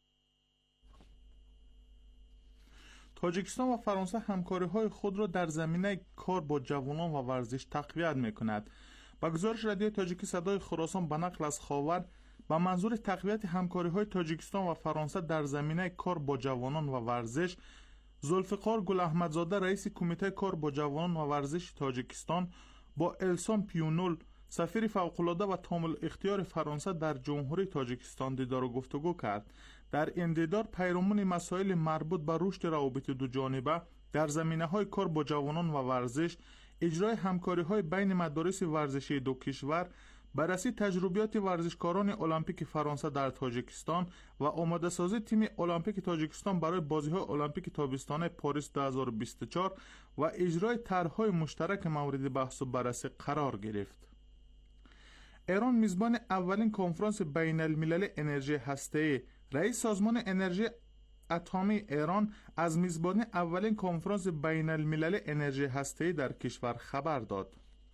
تاجیکستان و فرانسه همکاری‌های خود را در زمینه کار با جوانان و ورزش تقویت می‌کند. با گزارش رادیو تاجیکی صدای خراسان به نقل از خاور، با منظور تقویت همکاری‌های تاجیکستان و فرانسه در زمینه کار با جوانان و ورزش، ذوالفقار گل احمدزاده رئیس کمیته کار با جوانان و ورزش تاجیکستان با السان پیونول سفیر فوق‌العاده و تامل اختیار فرانسه در جمهوری تاجیکستان دیدار و گفتگو کرد. در این دیدار پیرامون مسائل مربوط به رشد روابط دو جانبه در زمینه‌های کار با جوانان و ورزش، اجرای همکاری‌های بین مدارس ورزشی دو کشور، بررسی تجربیات ورزشکاران المپیک فرانسه در تاجیکستان و آماده‌سازی تیم المپیک تاجیکستان برای بازی‌های المپیک تابستانه پاریس 2024 و اجرای طرح‌های مشترک مورد بحث و بررسی قرار گرفت. ایران میزبان اولین کنفرانس بین الملل انرژی هسته‌ای. رئیس سازمان انرژی اتمی ایران از میزبانی اولین کنفرانس بین الملل انرژی هسته‌ای در کشور خبر داد.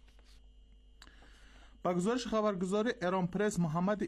با گزارش خبرگزاری ایران پرس، محمد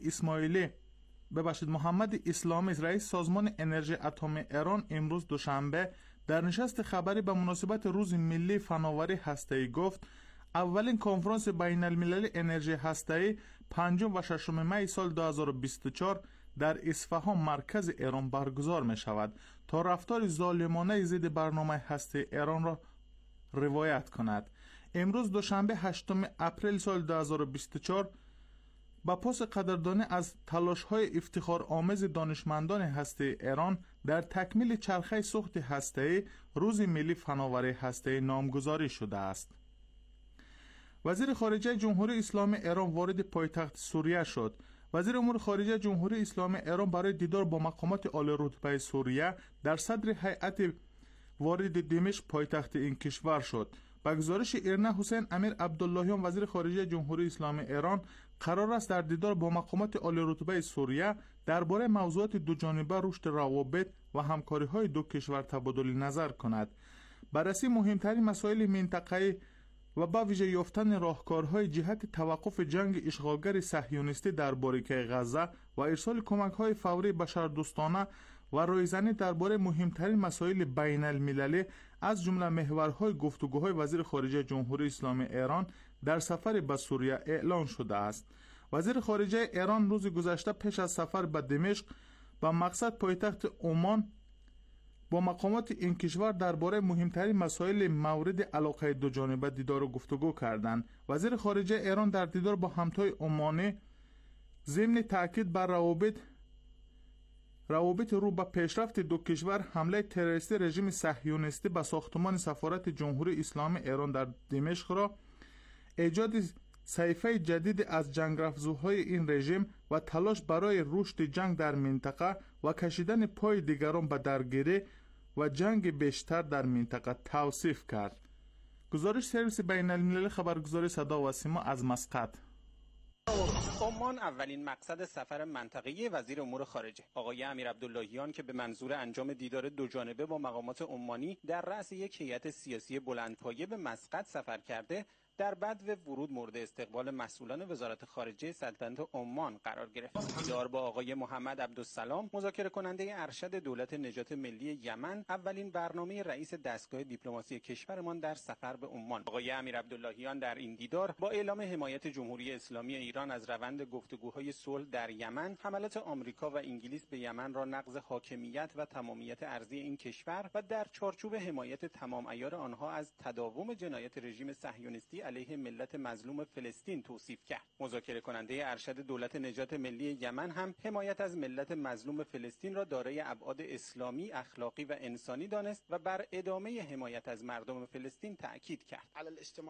اسلامی رئیس سازمان انرژی اتمی ایران امروز دوشنبه در نشست خبری به مناسبت روز ملی فناوری هسته‌ای گفت اولین کنفرانس بین الملل انرژی هسته‌ای 5 و 6 می سال 2024 در اصفهان مرکز ایران برگزار می شود تا رفتار ظالمانه ضد برنامه هسته ایران را روایت کند. امروز دوشنبه 8 اپریل سال 2024 با پاس قدردانی از تلاش‌های افتخارآمیز دانشمندان هسته ایران در تکمیل چرخه سوخت هسته‌ای روز ملی فناوری هسته‌ای نامگذاری شده است. وزیر خارجه جمهوری اسلامی ایران وارد پایتخت سوریه شد. وزیر امور خارجه جمهوری اسلامی ایران برای دیدار با مقامات عالی رتبه سوریه در صدر هیئت وارد دمشق پایتخت این کشور شد. با گزارش ایرنا حسین امیر عبداللهیان وزیر خارجه جمهوری اسلامی ایران قرار است در دیدار با مقامات عالی رتبه سوریه درباره موضوعات دو جانبه رشد روابط و همکاری‌های دو کشور تبادل نظر کند. بررسی مهمترین مسائل منطقه‌ای و با ویژه یافتن راهکارهای جهت توقف جنگ اشغالگر صهیونیستی در باریکه غزه و ارسال کمک‌های فوری بشردوستانه و رایزنی درباره مهمترین مسائل بین المللی از جمله محورهای گفتگوهای وزیر خارجه جمهوری اسلامی ایران در سفر به سوریه اعلان شده است. وزیر خارجه ایران روز گذشته پیش از سفر به دمشق با مقصد پایتخت عمان با مقامات این کشور درباره مهمترین مسائل مورد علاقه دو جانبه دیدار و گفتگو کردند. وزیر خارجه ایران در دیدار با همتای عمانی ضمن تاکید بر روابط رو به پیشرفت دو کشور، حمله تروریستی رژیم صهیونیستی به ساختمان سفارت جمهوری اسلامی ایران در دمشق را، ایجاد صحیفه جدید از جنگ‌افزوهای این رژیم و تلاش برای رشد جنگ در منطقه و کشیدن پای دیگران به درگیری و جنگ بیشتر در منطقه توصیف کرد. گزارش سرویس بین الملل خبرگزاری صدا و سیما از مسقط. عمان اولین مقصد سفر منطقه‌ای وزیر امور خارجه آقای امیر عبداللهیان که به منظور انجام دیدار دو جانبه با مقامات عمانی در رأس یک هیئت سیاسی بلندپایه به مسقط سفر کرده، در بدو ورود مورد استقبال مسئولان وزارت خارجه سلطنت عمان قرار گرفت. دیدار با آقای محمد عبدالسلام، مذاکره کننده ارشد دولت نجات ملی یمن، اولین برنامه رئیس دستگاه دیپلماسی کشورمان در سفر به عمان. آقای امیر عبداللهیان در این دیدار با اعلام حمایت جمهوری اسلامی ایران از روند گفتگوهای صلح در یمن، حملات آمریکا و انگلیس به یمن را نقض حاکمیت و تمامیت ارضی این کشور و در چارچوب حمایت تمام عیار آنها از تداوم جنایت رژیم صهیونیستی علیه ملت مظلوم فلسطین توصیف کرد. مذاکره کننده ارشد دولت نجات ملی یمن هم حمایت از ملت مظلوم فلسطین را دارای ابعاد اسلامی، اخلاقی و انسانی دانست و بر ادامه حمایت از مردم فلسطین تأکید کرد.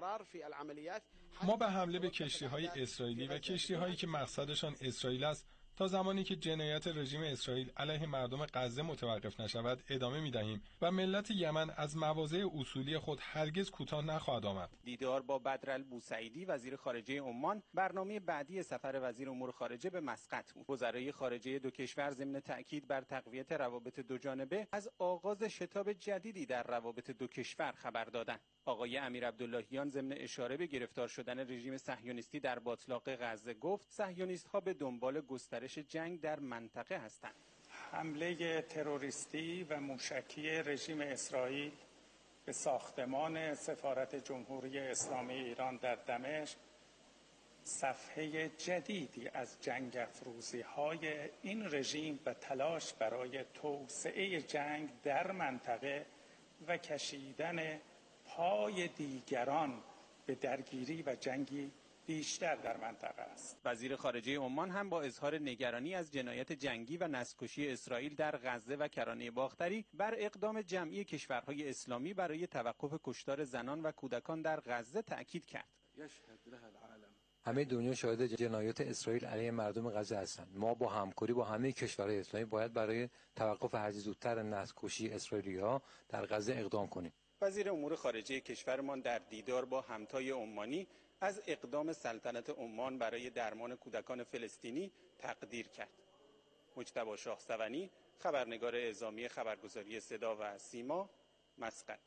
ما به حمله به کشتی‌های اسرائیلی و کشتی‌هایی که مقصدشان اسرائیل است تا زمانی که جنایت رژیم اسرائیل علیه مردم غزه متوقف نشود ادامه می‌دهیم و ملت یمن از مواضع اصولی خود هرگز کوتاه نخواهد آمد. دیدار با بدرالبوسعیدی وزیر خارجه عمان برنامه بعدی سفر وزیر امور خارجه به مسقط بود. وزرای خارجه دو کشور ضمن تأکید بر تقویت روابط دوجانبه از آغاز شتاب جدیدی در روابط دو کشور خبر دادند. آقای امیر عبداللهیان ضمن اشاره به گرفتار شدن رژیم صهیونیستی در باتلاق غزه گفت صهیونیست‌ها به دنبال گسترش جنگ در منطقه هستند. حمله تروریستی و موشکی رژیم اسرائیل به ساختمان سفارت جمهوری اسلامی ایران در دمشق صفحه جدیدی از جنگ افروزی‌های این رژیم و تلاش برای توسعه جنگ در منطقه و کشیدن پای دیگران به درگیری و جنگی بیشتر در منطقه است. وزیر خارجه عمان هم با اظهار نگرانی از جنایت جنگی و نسل‌کشی اسرائیل در غزه و کرانه باختری بر اقدام جمعی کشورهای اسلامی برای توقف کشتار زنان و کودکان در غزه تأکید کرد. همه دنیا شاهد جنایات اسرائیل علیه مردم غزه هستند. ما با همکاری با همه کشورهای اسلامی باید برای توقف هرچه زودتر نسل‌کشی اسرائیلی‌ها در غزه اقدام کنیم. وزیر امور خارجه کشورمان در دیدار با همتای عمانی از اقدام سلطنت عمان برای درمان کودکان فلسطینی تقدیر کرد. مجتبی شاهسوانی، خبرنگار اعزامی خبرگزاری صدا و سیما، مسقط.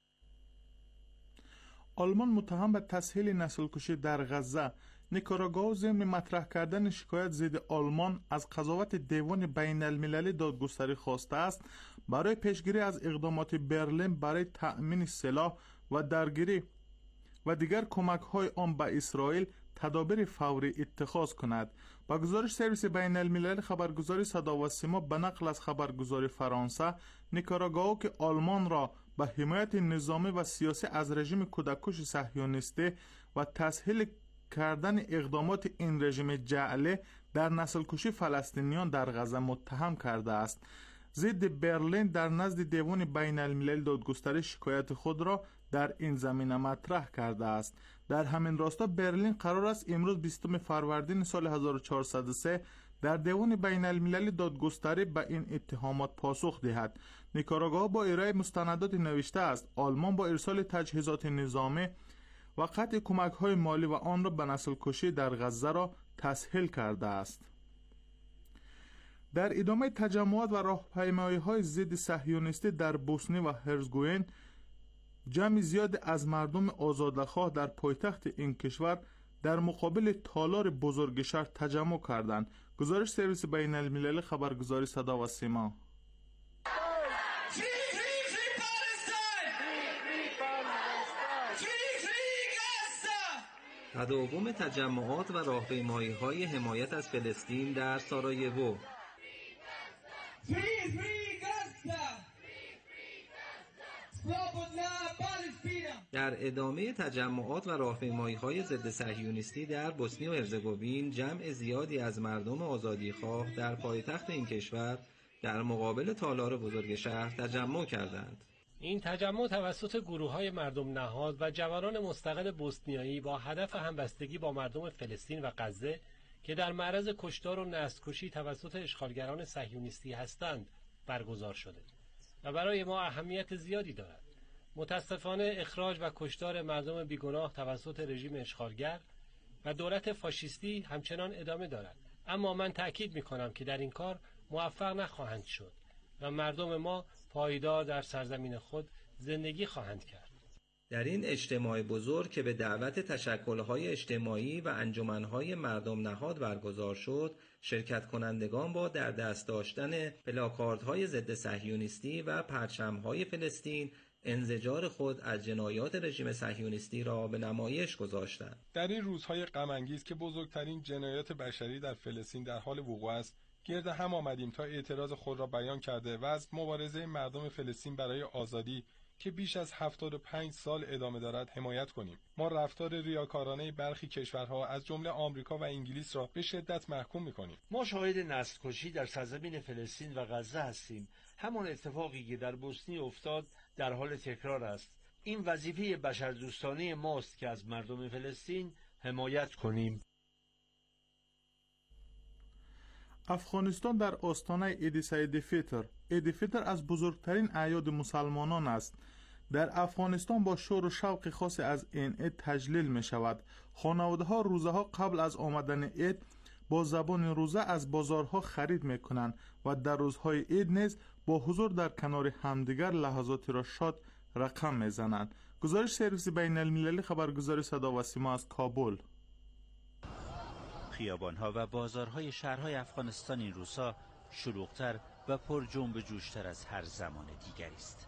آلمان متهم به تسهیل نسل‌کشی در غزه، نیکاراگوآ ضمن مطرح کردن شکایت ضد آلمان از قضاوت دیوان بین المللی دادگستری خواسته است برای پیشگیری از اقدامات برلین برای تأمین سلاح و درگیری و دیگر کمک‌های آن به اسرائیل تدابیر فوری اتخاذ کند. با گزارش سرویس بین المللی خبرگزاری صدا و سیما به نقل از خبرگزاری فرانسه، نیکاراگوآ که آلمان را به حمایت نظامی و سیاسی از رژیم کودککش صهیونیستی و تسهیل کردن اقدامات این رژیم جعلی در نسل‌کشی فلسطینیان در غزه متهم کرده است. ضد برلین در نزد دیوان بین المللی دادگستری شکایت خود را در این زمینه مطرح کرده است. در همین راستا برلین قرار است امروز 20 فروردین سال 1403 در دیوان بین المللی دادگستری به این اتهامات پاسخ دهد. نیکاراگوآ با ارائه مستندات نوشته است آلمان با ارسال تجهیزات نظامی و قطع کمک‌های مالی و آن را به نسل‌کشی در غزه را تسهیل کرده است. در ادامه تجمعات و راهپیمایی‌های ضد صهیونیستی در بوسنی و هرزگوین، جمع زیاد از مردم آزادخواه در پایتخت این کشور در مقابل تالار بزرگشهر تجمع کردند. گزارش سرویس بین المللی خبرگزاری صدا و سیما. تداوم تجمعات و راهپیمایی‌های حمایت از فلسطین در سارایوو. در ادامه تجمعات و راهپیمایی‌های ضد صهیونیستی در بوسنی و هرزگوین، جمع زیادی از مردم آزادیخواه در پایتخت این کشور در مقابل تالار بزرگ شهر تجمع کردند. این تجمع توسط گروه‌های مردم نهاد و جوانان مستقل بوسنیایی با هدف همبستگی با مردم فلسطین و غزه که در معرض کشتار و نسل‌کشی توسط اشغالگران صهیونیستی هستند برگزار شده و برای ما اهمیت زیادی دارد. متاسفانه اخراج و کشتار مردم بیگناه توسط رژیم اشغالگر و دولت فاشیستی همچنان ادامه دارد، اما من تأکید می‌کنم که در این کار موفق نخواهند شد و مردم ما پایدار در سرزمین خود زندگی خواهند کرد. در این اجتماع بزرگ که به دعوت تشکل‌های اجتماعی و انجمن‌های مردم نهاد برگزار شد، شرکت کنندگان با در دست داشتن پلاکاردهای ضد صهیونیستی و پرچم‌های فلسطین انزجار خود از جنایات رژیم صهیونیستی را به نمایش گذاشتند. در این روزهای غم‌انگیز که بزرگترین جنایات بشری در فلسطین در حال وقوع است، گرد هم آمدیم تا اعتراض خود را بیان کرده و از مبارزه مردم فلسطین برای آزادی که بیش از 75 سال ادامه دارد حمایت کنیم. ما رفتار ریاکارانه برخی کشورها از جمله آمریکا و انگلیس را به شدت محکوم می‌کنیم. ما شاهد نسل‌کشی در سرزمین فلسطین و غزه هستیم. همان اتفاقی که در بوسنی افتاد در حال تکرار است. این وظیفه بشردوستانه ماست که از مردم فلسطین حمایت کنیم. افغانستان در آستانه عید سعید فطر. عید فطر از بزرگترین اعیاد مسلمانان است. در افغانستان با شور و شوق خاصی از این عید تجلیل می شود. خانواده ها روزه ها قبل از آمدن عید با زبان روزه از بازارها خرید می کنند و در روزهای عید نیز با حضور در کنار همدیگر لحظاتی را شاد رقم می زنند. گزارش سرویس بین المللی خبرگزاری صدا و سیما از کابل. خیابان‌ها و بازارهای شهرهای افغانستان این روزها شلوغ‌تر و پر جنب و جوش‌تر از هر زمان دیگری است.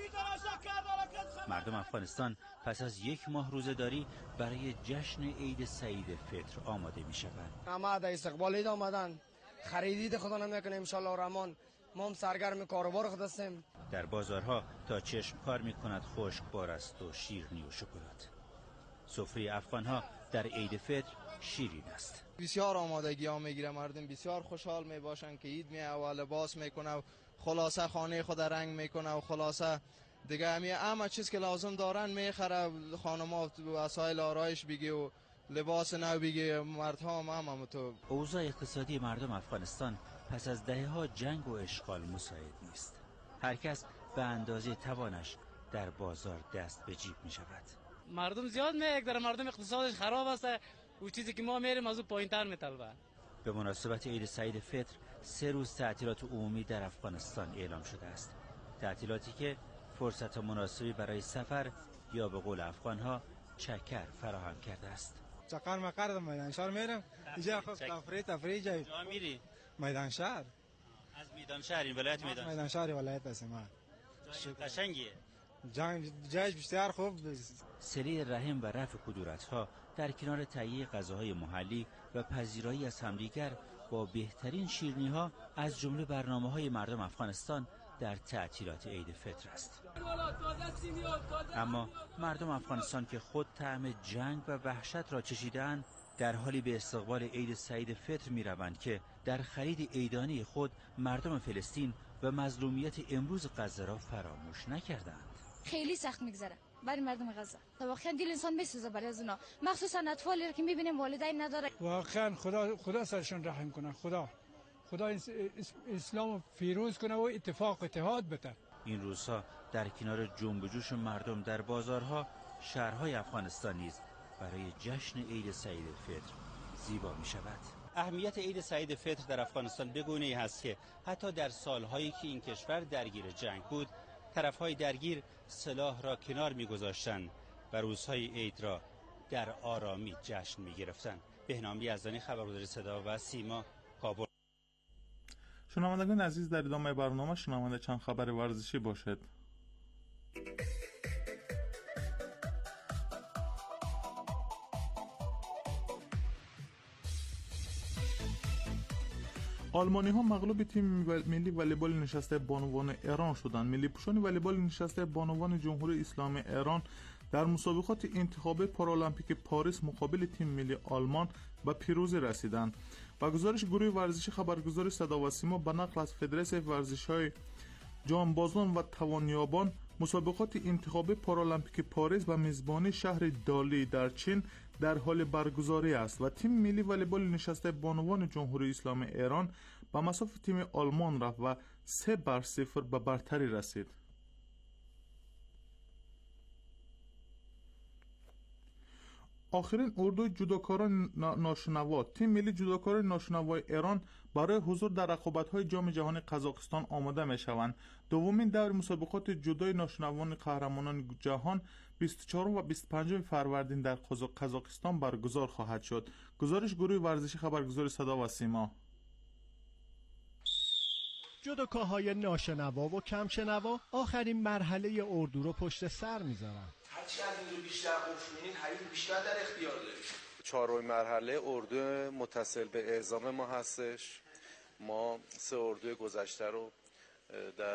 مردم افغانستان پس از یک ماه روزه‌داری برای جشن عید سعید فطر آماده می‌شوند. آماده استقبالی آمدن، خریدی خدا نمی‌کنه ان شاء الله الرحمن. ما هم سرگرم کاروبار خود هستیم. در بازارها تا چشم کار می‌کند خشکبار است و شیرینی و شکلات. سفره افغان‌ها در عید فطر شیرین است. بسیار آمادگی ها میگیره، مردم بسیار خوشحال می باشن که عید می و لباس میکنه و خلاصه خانه خود رنگ میکنه و خلاصه دیگه همه چیز که لازم دارن میخره. خانم‌ها وسایل آرایش بگی و لباس نو بگی، مردها هم تو. اوضاع اقتصادی مردم افغانستان پس از دهه‌ها جنگ و اشغال مساعد نیست. هر کس به اندازه توانش در بازار دست به جیب می شود. مردم زیاد میگذره، مردم اقتصادش خراب است و چیزی که ما میریم از اون پایین‌تر میطلبه. به مناسبت عید سعید فطر 3 روز تعطیلات عمومی در افغانستان اعلام شده است. تعطیلاتی که فرصت مناسبی برای سفر یا به قول افغان‌ها چکر فراهم کرده است. چکر مقردم میدان شهر میرم. اینجا خود تفریح جای. جا میری؟ میدان شهر. از میدان شهر این ولایت میدان شهر ولایت هستم. قشنگیه. جایش بسیار خوب. صله رحم و رفع کدورت‌ها در کنار تهیه غذاهای محلی و پذیرایی از همدیگر با بهترین شیرینی‌ها از جمله برنامه‌های مردم افغانستان در تعطیلات عید فطر است. اما مردم افغانستان که خود طعم جنگ و وحشت را چشیدند در حالی به استقبال عید سعید فطر می‌روند که در خرید عیدانی خود مردم فلسطین و مظلومیت امروز غزه را فراموش نکردند. خیلی سخت میگذره برای مردم غزه. واقعا دل انسان میسوزه برای از اونا، مخصوصا اطفالی که میبینیم والدین نداره. واقعا خدا سرشون رحم کنه. خدا اسلام فیروز کنه و اتحاد بده. این روزها در کنار جنب و جوش مردم در بازارها شهرهای افغانستان نیز برای جشن عید سعید فطر زیبا می شود. اهمیت عید سعید فطر در افغانستان به گونه‌ای هست که حتی در سالهایی که این کشور درگیر جنگ بود، طرفهای درگیر سلاح را کنار می‌گذاشتند و روزهای عید را در آرامی جشن می‌گرفتند. بهنام یزدانی، خبرگزاری صدا و سیما، کابل. شنوندگان عزیز، در ادامه برنامه شنونده چند خبر ورزشی باشد. آلمانی ها مغلوب تیم ملی والیبال نشسته بانوان ایران شدند. ملی پوشان والیبال نشسته بانوان جمهوری اسلامی ایران در مسابقات انتخابی پارالمپیک پاریس مقابل تیم ملی آلمان به پیروزی رسیدند. با گزارش گروه ورزشی خبرگزاری صدا و سیما به نقل از فدراسیون ورزش‌های جانبازان و توانیابان، مسابقات انتخابی پارالمپیک پاریس به میزبانی شهر دالی در چین در حال برگزاری است و تیم ملی والیبال نشسته بانوان جمهوری اسلامی ایران به مصاف تیم آلمان رفت و 3-0 به برتری رسید. آخرین اردوی جودوکاران ناشنوا، تیم ملی جودوکاران ناشنوای ایران برای حضور در رقابت‌های جام جهانی قزاقستان آماده می‌شوند. دومین دور مسابقات جودوی ناشنوان قهرمانان جهان 24 و 25 فروردین در قزاقستان برگزار خواهد شد. گزارش گروه ورزشی خبرگزاری صدا و سیما. جودوکاهای ناشنوا و کمشنوا آخرین مرحله اردو رو پشت سر می‌ذارن. هرچند اینجا بیشتر خوشبینید، حریف بیشتر در اختیار دارید. چهارمین مرحله اردو متصل به اعزام ما هستش. ما 3 اردو گذشته رو در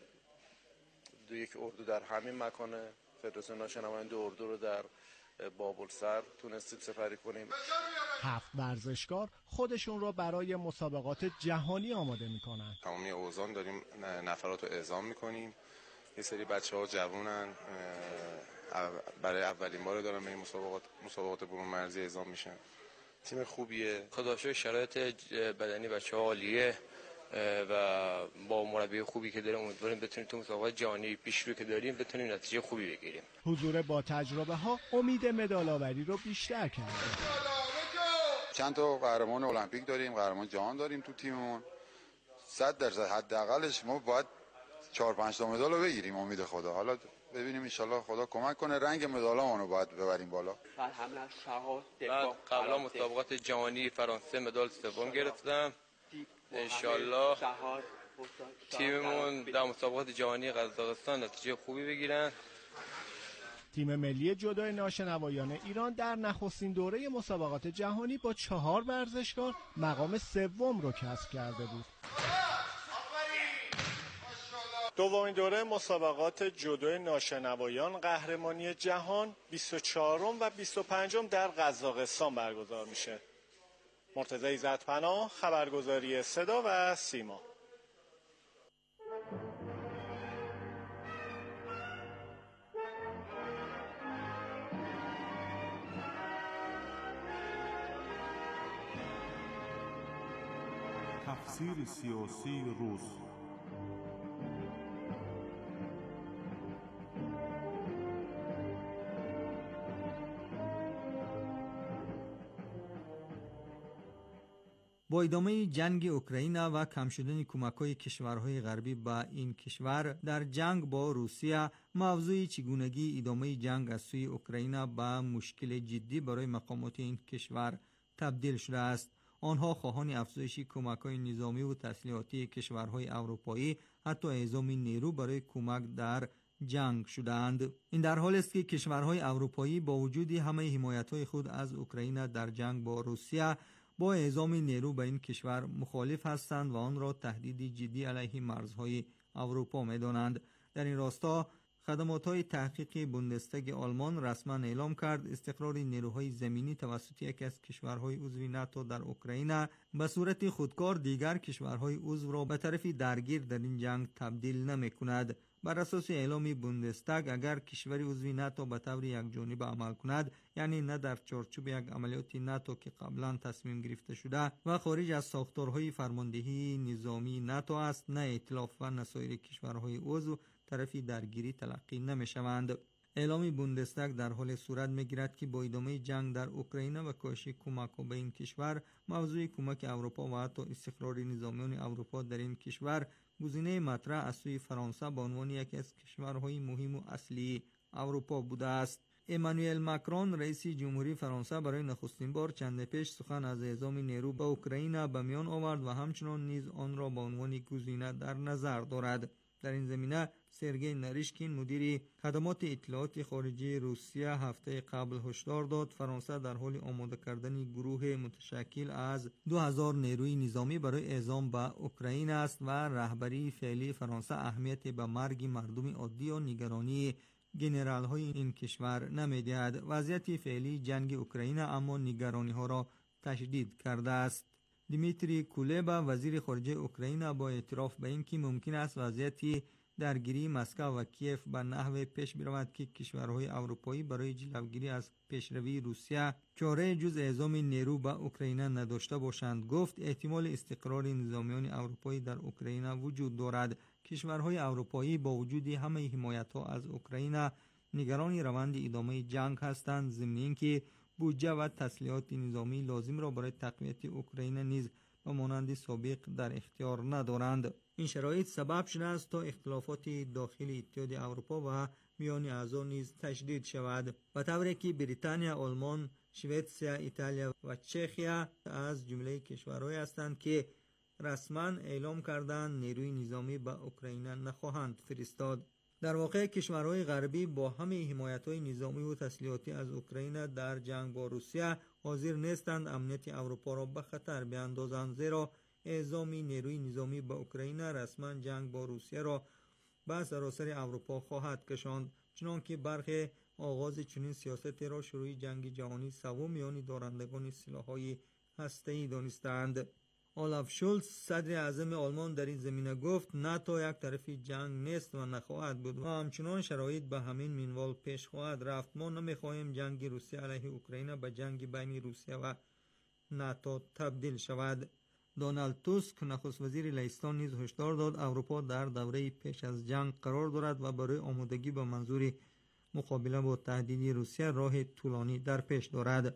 یک اردو در همین مکان فدراسیون ناشنوای اردو رو در بابلسر تونستیم سپری کنیم. 7 ورزشکار خودشون رو برای مسابقات جهانی آماده میکنن. تمامی اوزان داریم نفرات رو اعزام میکنیم. یه سری بچه‌ها جوونن، برای اولین بار دارن به این مسابقات برون مرزی اعزام میشن. تیم خوبیه، خدا شکر شرایط بدنی بچه‌ها عالیه و با مربی خوبی که داریم امیدواریم بتونیم تو مسابقات جهانی پیشروی که داریم بتونیم نتیجه خوبی بگیریم. حضور با تجربه ها امید مدال آوری رو بیشتر کرده. چند تا قهرمان المپیک داریم، قهرمان جهان داریم تو تیممون. 100% حداقلش ما باید 4-5 تا مدال رو بگیریم امید خدا. حالا ببینیم ان شاءالله خدا کمک کنه رنگ مدالامون رو باید ببریم بالا. بعد قبلا مسابقات جهانی فرانسه مدال سوم گرفتم. ان شاءالله تیممون در مسابقات جهانی قزاقستان نتیجه خوبی بگیرن. تیم ملی جودو ناشنوایان ایران در نخستین دوره مسابقات جهانی با 4 ورزشکار مقام سوم رو کسب کرده بود. دومین دوره مسابقات جودو ناشنوایان قهرمانی جهان 24 و 25 در قزاقستان برگزار میشه. مرتضی عزت‌پناه، خبرگزاری صدا و سیما. تفسیر سیاسی روز. با ادامه جنگ اوکراین و کم شدن کمک‌های کشورهای غربی به این کشور در جنگ با روسیه، موضوع چگونگی ادامه جنگ از سوی اوکراین به مشکل جدی برای مقامات این کشور تبدیل شده است. آنها خواهان افزایش کمک‌های نظامی و تسلیحاتی کشورهای اروپایی، حتی اعزام نیرو برای کمک در جنگ شدند. این در حالی است که کشورهای اروپایی با وجود همه حمایت‌های خود از اوکراین در جنگ با روسیه، با اعزام نیرو به این کشور مخالف هستند و آن را تهدیدی جدی علیه مرزهای اروپا می‌دانند. در این راستا خدمات‌های تحقیقی بوندستاگ آلمان رسما اعلام کرد استقرار نیروهای زمینی توسط یکی از کشورهای عضو ناتو در اوکراین به صورت خودکار دیگر کشورهای عضو را به طرف درگیر در این جنگ تبدیل نمی‌کند. بر اساس اعلام بوندستاگ، اگر کشوری عضو ناتو به طور یکجانبه عمل کند، یعنی نه در چارچوب یک عملیات ناتو که قبلا تصمیم گرفته شده و خارج از ساختارهای فرماندهی نظامی ناتو است، نه ائتلاف و نه سایر کشورهای عضو طرفی درگیری تلقی نمی‌شوند. اعلام بوندستاگ در حال صورت می‌گیرد که با ادامه جنگ در اوکراین و کاهش کمک‌ها به این کشور، موضوع کمک اروپا و حتی استقرار نظامیان اروپا در این کشور گزینه مطرح از سوی فرانسه به عنوان یکی از کشورهای مهم و اصلی اروپا بوده است. امانوئل ماکرون رئیس جمهوری فرانسه برای نخستین بار چند پیش سخن از اعزام نیرو به اوکراین به میان آورد و همچنان نیز آن را به عنوان گزینه در نظر دارد. در این زمینه سرگئی ناریشکین مدیر خدمات اطلاعات خارجی روسیه هفته قبل هشدار داد فرانسه در حال آماده کردن گروه متشکل از 2000 نیروی نظامی برای اعزام به اوکراین است و رهبری فعلی فرانسه اهمیت به مرگ مردم عادی و نگرانی گنرال های این کشور نمیدهد. وضعیت فعلی جنگ اوکراین اما نگرانی ها را تشدید کرده است. دیمیتری کولبا وزیر خارجه اوکراین با اعتراف به اینکه ممکن است وضعیت درگیری مسکو و کیف به نحو پیش برود که کشورهای اروپایی برای جلوگیری از پیشروی روسیه چاره جز اعزام نیرو به اوکراین نداشته باشند، گفت احتمال استقرار نظامیان اروپایی در اوکراین وجود دارد. کشورهای اروپایی با وجود همه حمایت‌ها از اوکراین نگران روند ادامه جنگ هستند، ضمن اینکه بودجه و تسلیحات نظامی لازم را برای تقویت اوکراین نیز به مانند سابق در اختیار ندارند. این شرایط سبب شده است تا اختلافات داخل اتحاد اروپا و میان اعضا نیز تشدید شود، به طوری که بریتانیا، آلمان، سوئیسرا، ایتالیا و چخیا از جمله کشورهایی هستند که رسما اعلام کردند نیروی نظامی به اوکراین نخواهند فرستاد. در واقع کشورهای غربی با همه حمایت‌های نظامی و تسلیحاتی از اوکراین در جنگ با روسیه حاضر نیستند امنیت اروپا را به خطر بیاندازند، زیرا اعزام نیروی نظامی به اوکراین رسما جنگ با روسیه را به سراسر اروپا خواهد کشاند، چنانکه برخی آغاز چنین سیاستی را شروع جنگ جهانی سوم میان دارندگان سلاح‌های هسته‌ای دانستند. اولاف شولز صدر اعظم آلمان در این زمینه گفت ناتو یک طرفی جنگ نیست و نخواهد بود و همچنان شرایط به همین منوال پیش خواهد رفت. ما نمیخواهیم جنگ روسیه علیه اوکراین به جنگ بین روسیه و ناتو تبدیل شود. دونالد توسک نخست وزیر لهستان نیز هشدار داد اروپا در دوره پیش از جنگ قرار دارد و برای آمادگی به منظور مقابله با تهدید روسیه راه طولانی در پیش دارد.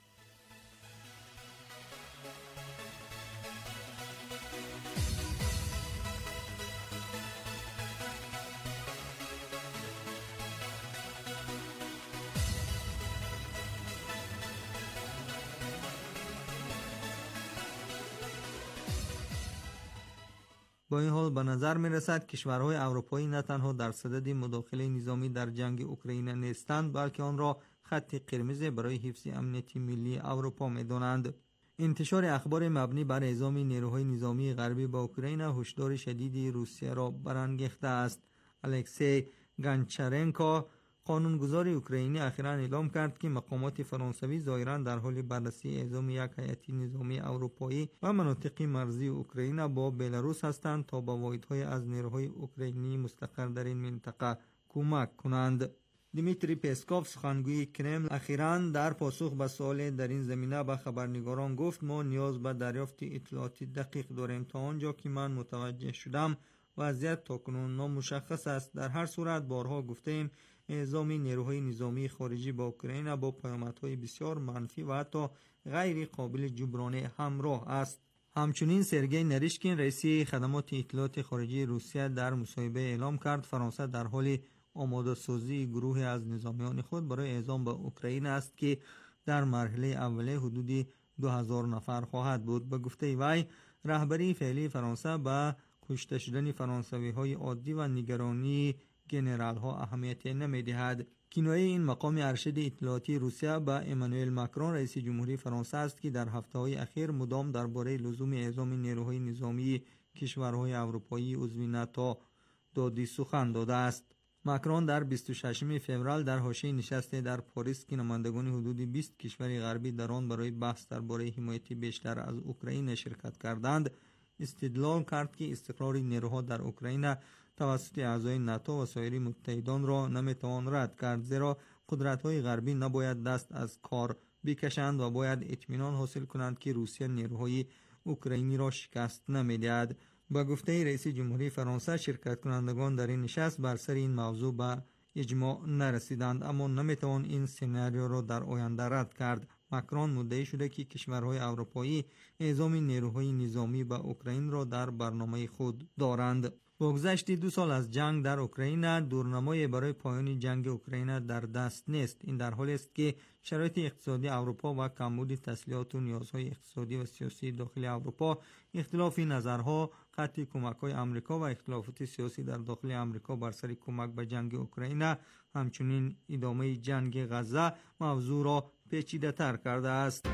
با این حال به نظر می رسد کشورهای اروپایی نه تنها در صدد مداخله نظامی در جنگ اوکراین نیستند، بلکه آن را خط قرمز برای حفظ امنیت ملی اروپا می دانند. انتشار اخبار مبنی بر اعزام نیروهای نظامی غربی با اوکراین هشدار شدید روسیه را برانگیخته است. الکسی گانچارنکو قانونگذار اوکراینی اخیراً اعلام کرد که مقامات فرانسوی ظاهراً در حال بررسی اعزام یک هیئت نظامی اروپایی و مناطق مرزی اوکراین با بلاروس هستند تا به واحدهای از نیروهای اوکراینی مستقر در این منطقه کمک کنند. دیمیتری پسکوف سخنگوی کرمل اخیراً در پاسخ به سوال در این زمینه به خبرنگاران گفت ما نیاز به دریافت اطلاعاتی دقیق داریم. تا آنجا که من متوجه شدم وضعیت تاکنون نامشخص است. در هر صورت بارها گفتیم اعزام نیروهای نظامی خارجی با اوکراین با پیامدهای بسیار منفی و حتی غیر قابل جبران همراه است. همچنین سرگئی نریشکین رئیس خدمات اطلاعات خارجی روسیه در مصاحبه اعلام کرد فرانسه در حال آماده سازی گروهی از نظامیان خود برای اعزام به اوکراین است که در مرحله اولیه حدود 2000 نفر خواهد بود. به گفته وی رهبری فعلی فرانسه به کشته شدن فرانسوی‌های عادی و نگرانی جنرال ها اهمیت نمی‌دهد. کنایه این مقام ارشد اطلاعاتی روسیه به امانوئل ماکرون رئیس جمهوری فرانسه است که در هفته‌های اخیر مدام درباره لزوم اعزام نیروهای نظامی کشورهای اروپایی عضو ناتو دادی سخن داده است. ماکرون در 26 فوریه در حاشیه نشست در پاریس که نمایندگان حدود 20 کشور غربی در آن برای بحث درباره حمایت بیشتر از اوکراین شرکت کردند استدلال کرد که استقرار نیروها در اوکراین توسط اعضای ناتو و سایر متحدان را نمیتوان رد کرد، زیرا قدرت‌های غربی نباید دست از کار بکشند و باید اطمینان حاصل کنند که روسیه نیروهای اوکراینی را شکست نمیدهد. با گفته رئیس جمهوری فرانسه شرکت کنندگان در این نشست بر سر این موضوع به اجماع نرسیدند، اما نمیتوان این سناریو را در آینده رد کرد. ماکرون مدعی شده که کشورهای اروپایی اعزام نیروهای نظامی به اوکراین را در برنامه خود دارند. با گذشت 2 سال از جنگ در اوکراین دورنمایی برای پایان جنگ اوکراین در دست نیست. این در حالی است که شرایط اقتصادی اروپا و کمبود تسلیحات و نیازهای اقتصادی و سیاسی داخل اروپا، اختلاف نظرها، قطع کمک‌های آمریکا و اختلافات سیاسی در داخل آمریکا بر سر کمک به جنگ اوکراین، همچنین ادامه جنگ غزه موضوع را پیچیده‌تر کرده است.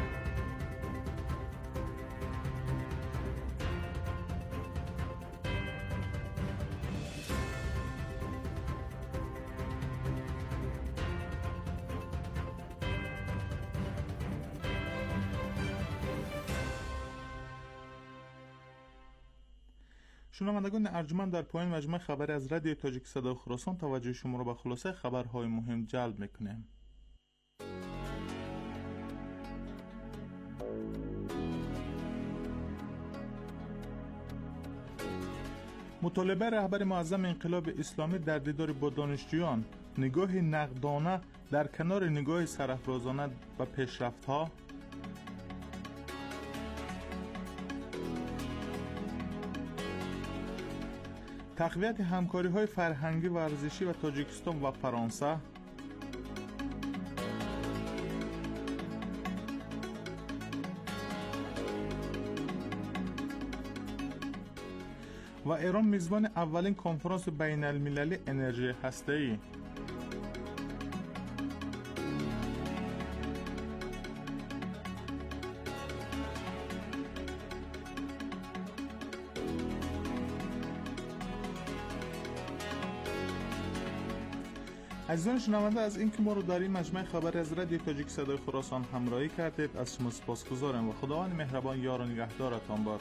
شنوندگان ارجمند، در پایان مجموعه خبری از رادیو تاجیک صدای خراسان توجه شما را به خلاصه خبرهای مهم جلب میکنیم. مطالبه رهبر معظم انقلاب اسلامی در دیدار با دانشجویان، نگاه نقدانه در کنار نگاه سرافرازانه به پیشرفت‌ها، تقویت همکاری‌های فرهنگی و ورزشی و تاجیکستان و فرانسه، و ایران میزبان اولین کنفرانس بین المللی انرژی هسته‌ای. عزیزان شنونده، از اینکه ما رو در این مجموعه خبر از رادیو تاجیک صدای خراسان همراهی کردید از شما سپاسگزارم و خداوند مهربان یار و نگهدارتان باد.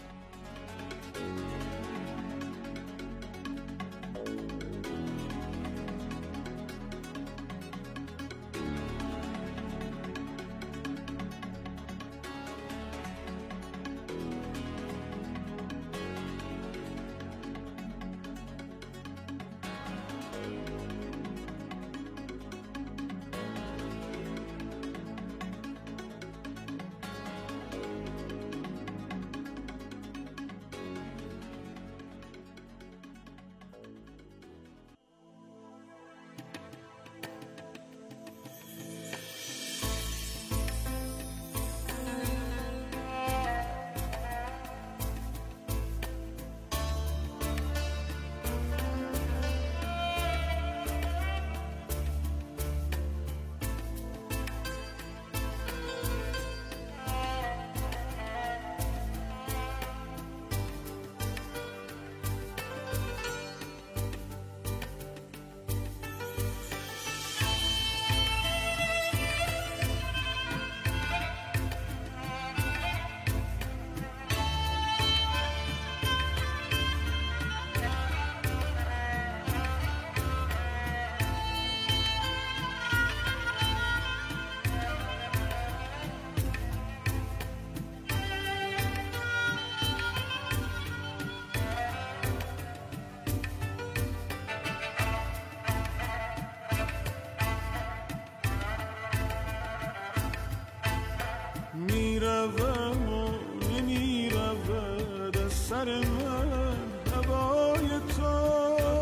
سر من هوای تو،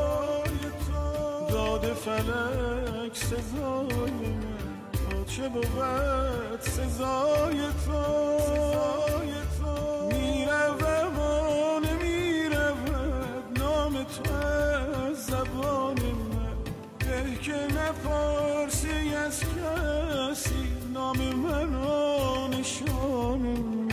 داد فلک سزای من تا چه بود سزای تو. میروم و نمیرود نام تو از زبان من، به که نپرسی از کسی نام من و نشان من.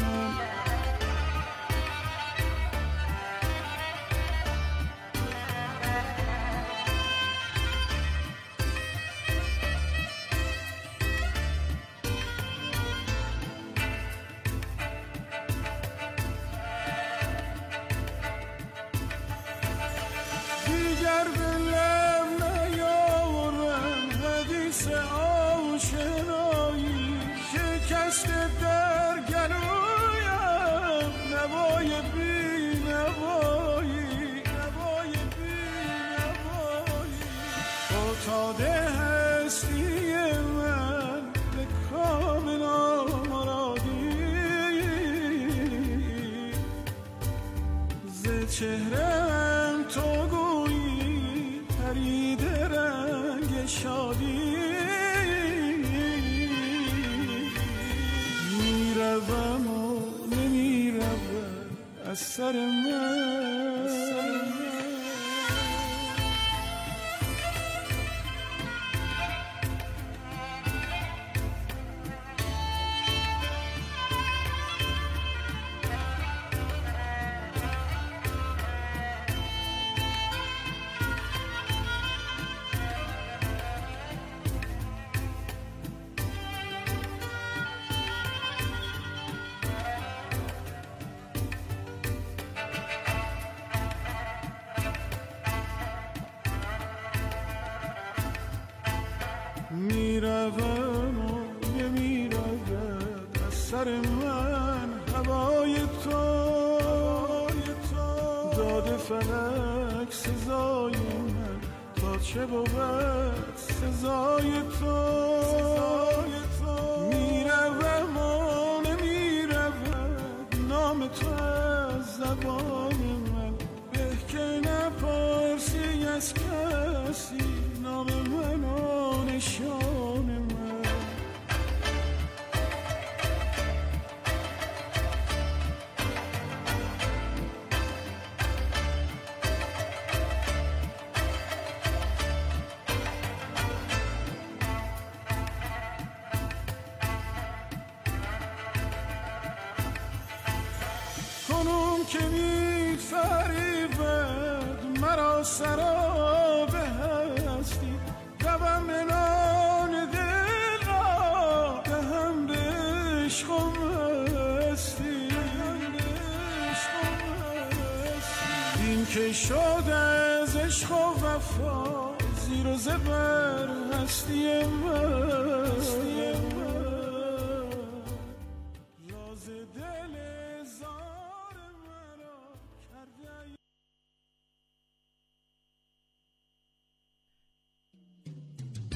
دیگر به لب نیاورم حدیث آشنایی که کشته در گلویم نوای بی نوایی. فتاده هستی من به کامل آمرادی، ز چهرم تو گویی پرید رنگ شادی. میروم و نمیروم از سر من. میروم و نمیرود از سر من هوای تو، داد فلک سزای من تا چه بود سزای تو. میروم و نمیرود نام تو از زبان من، به که نپرسی از کسی نام من و نشان من. کنون که می فریبد مرا سراب هستی، دوم منان دل را دهم به عشق و مستی. این که شد از عشق و وفا زیر و زبر هستی من،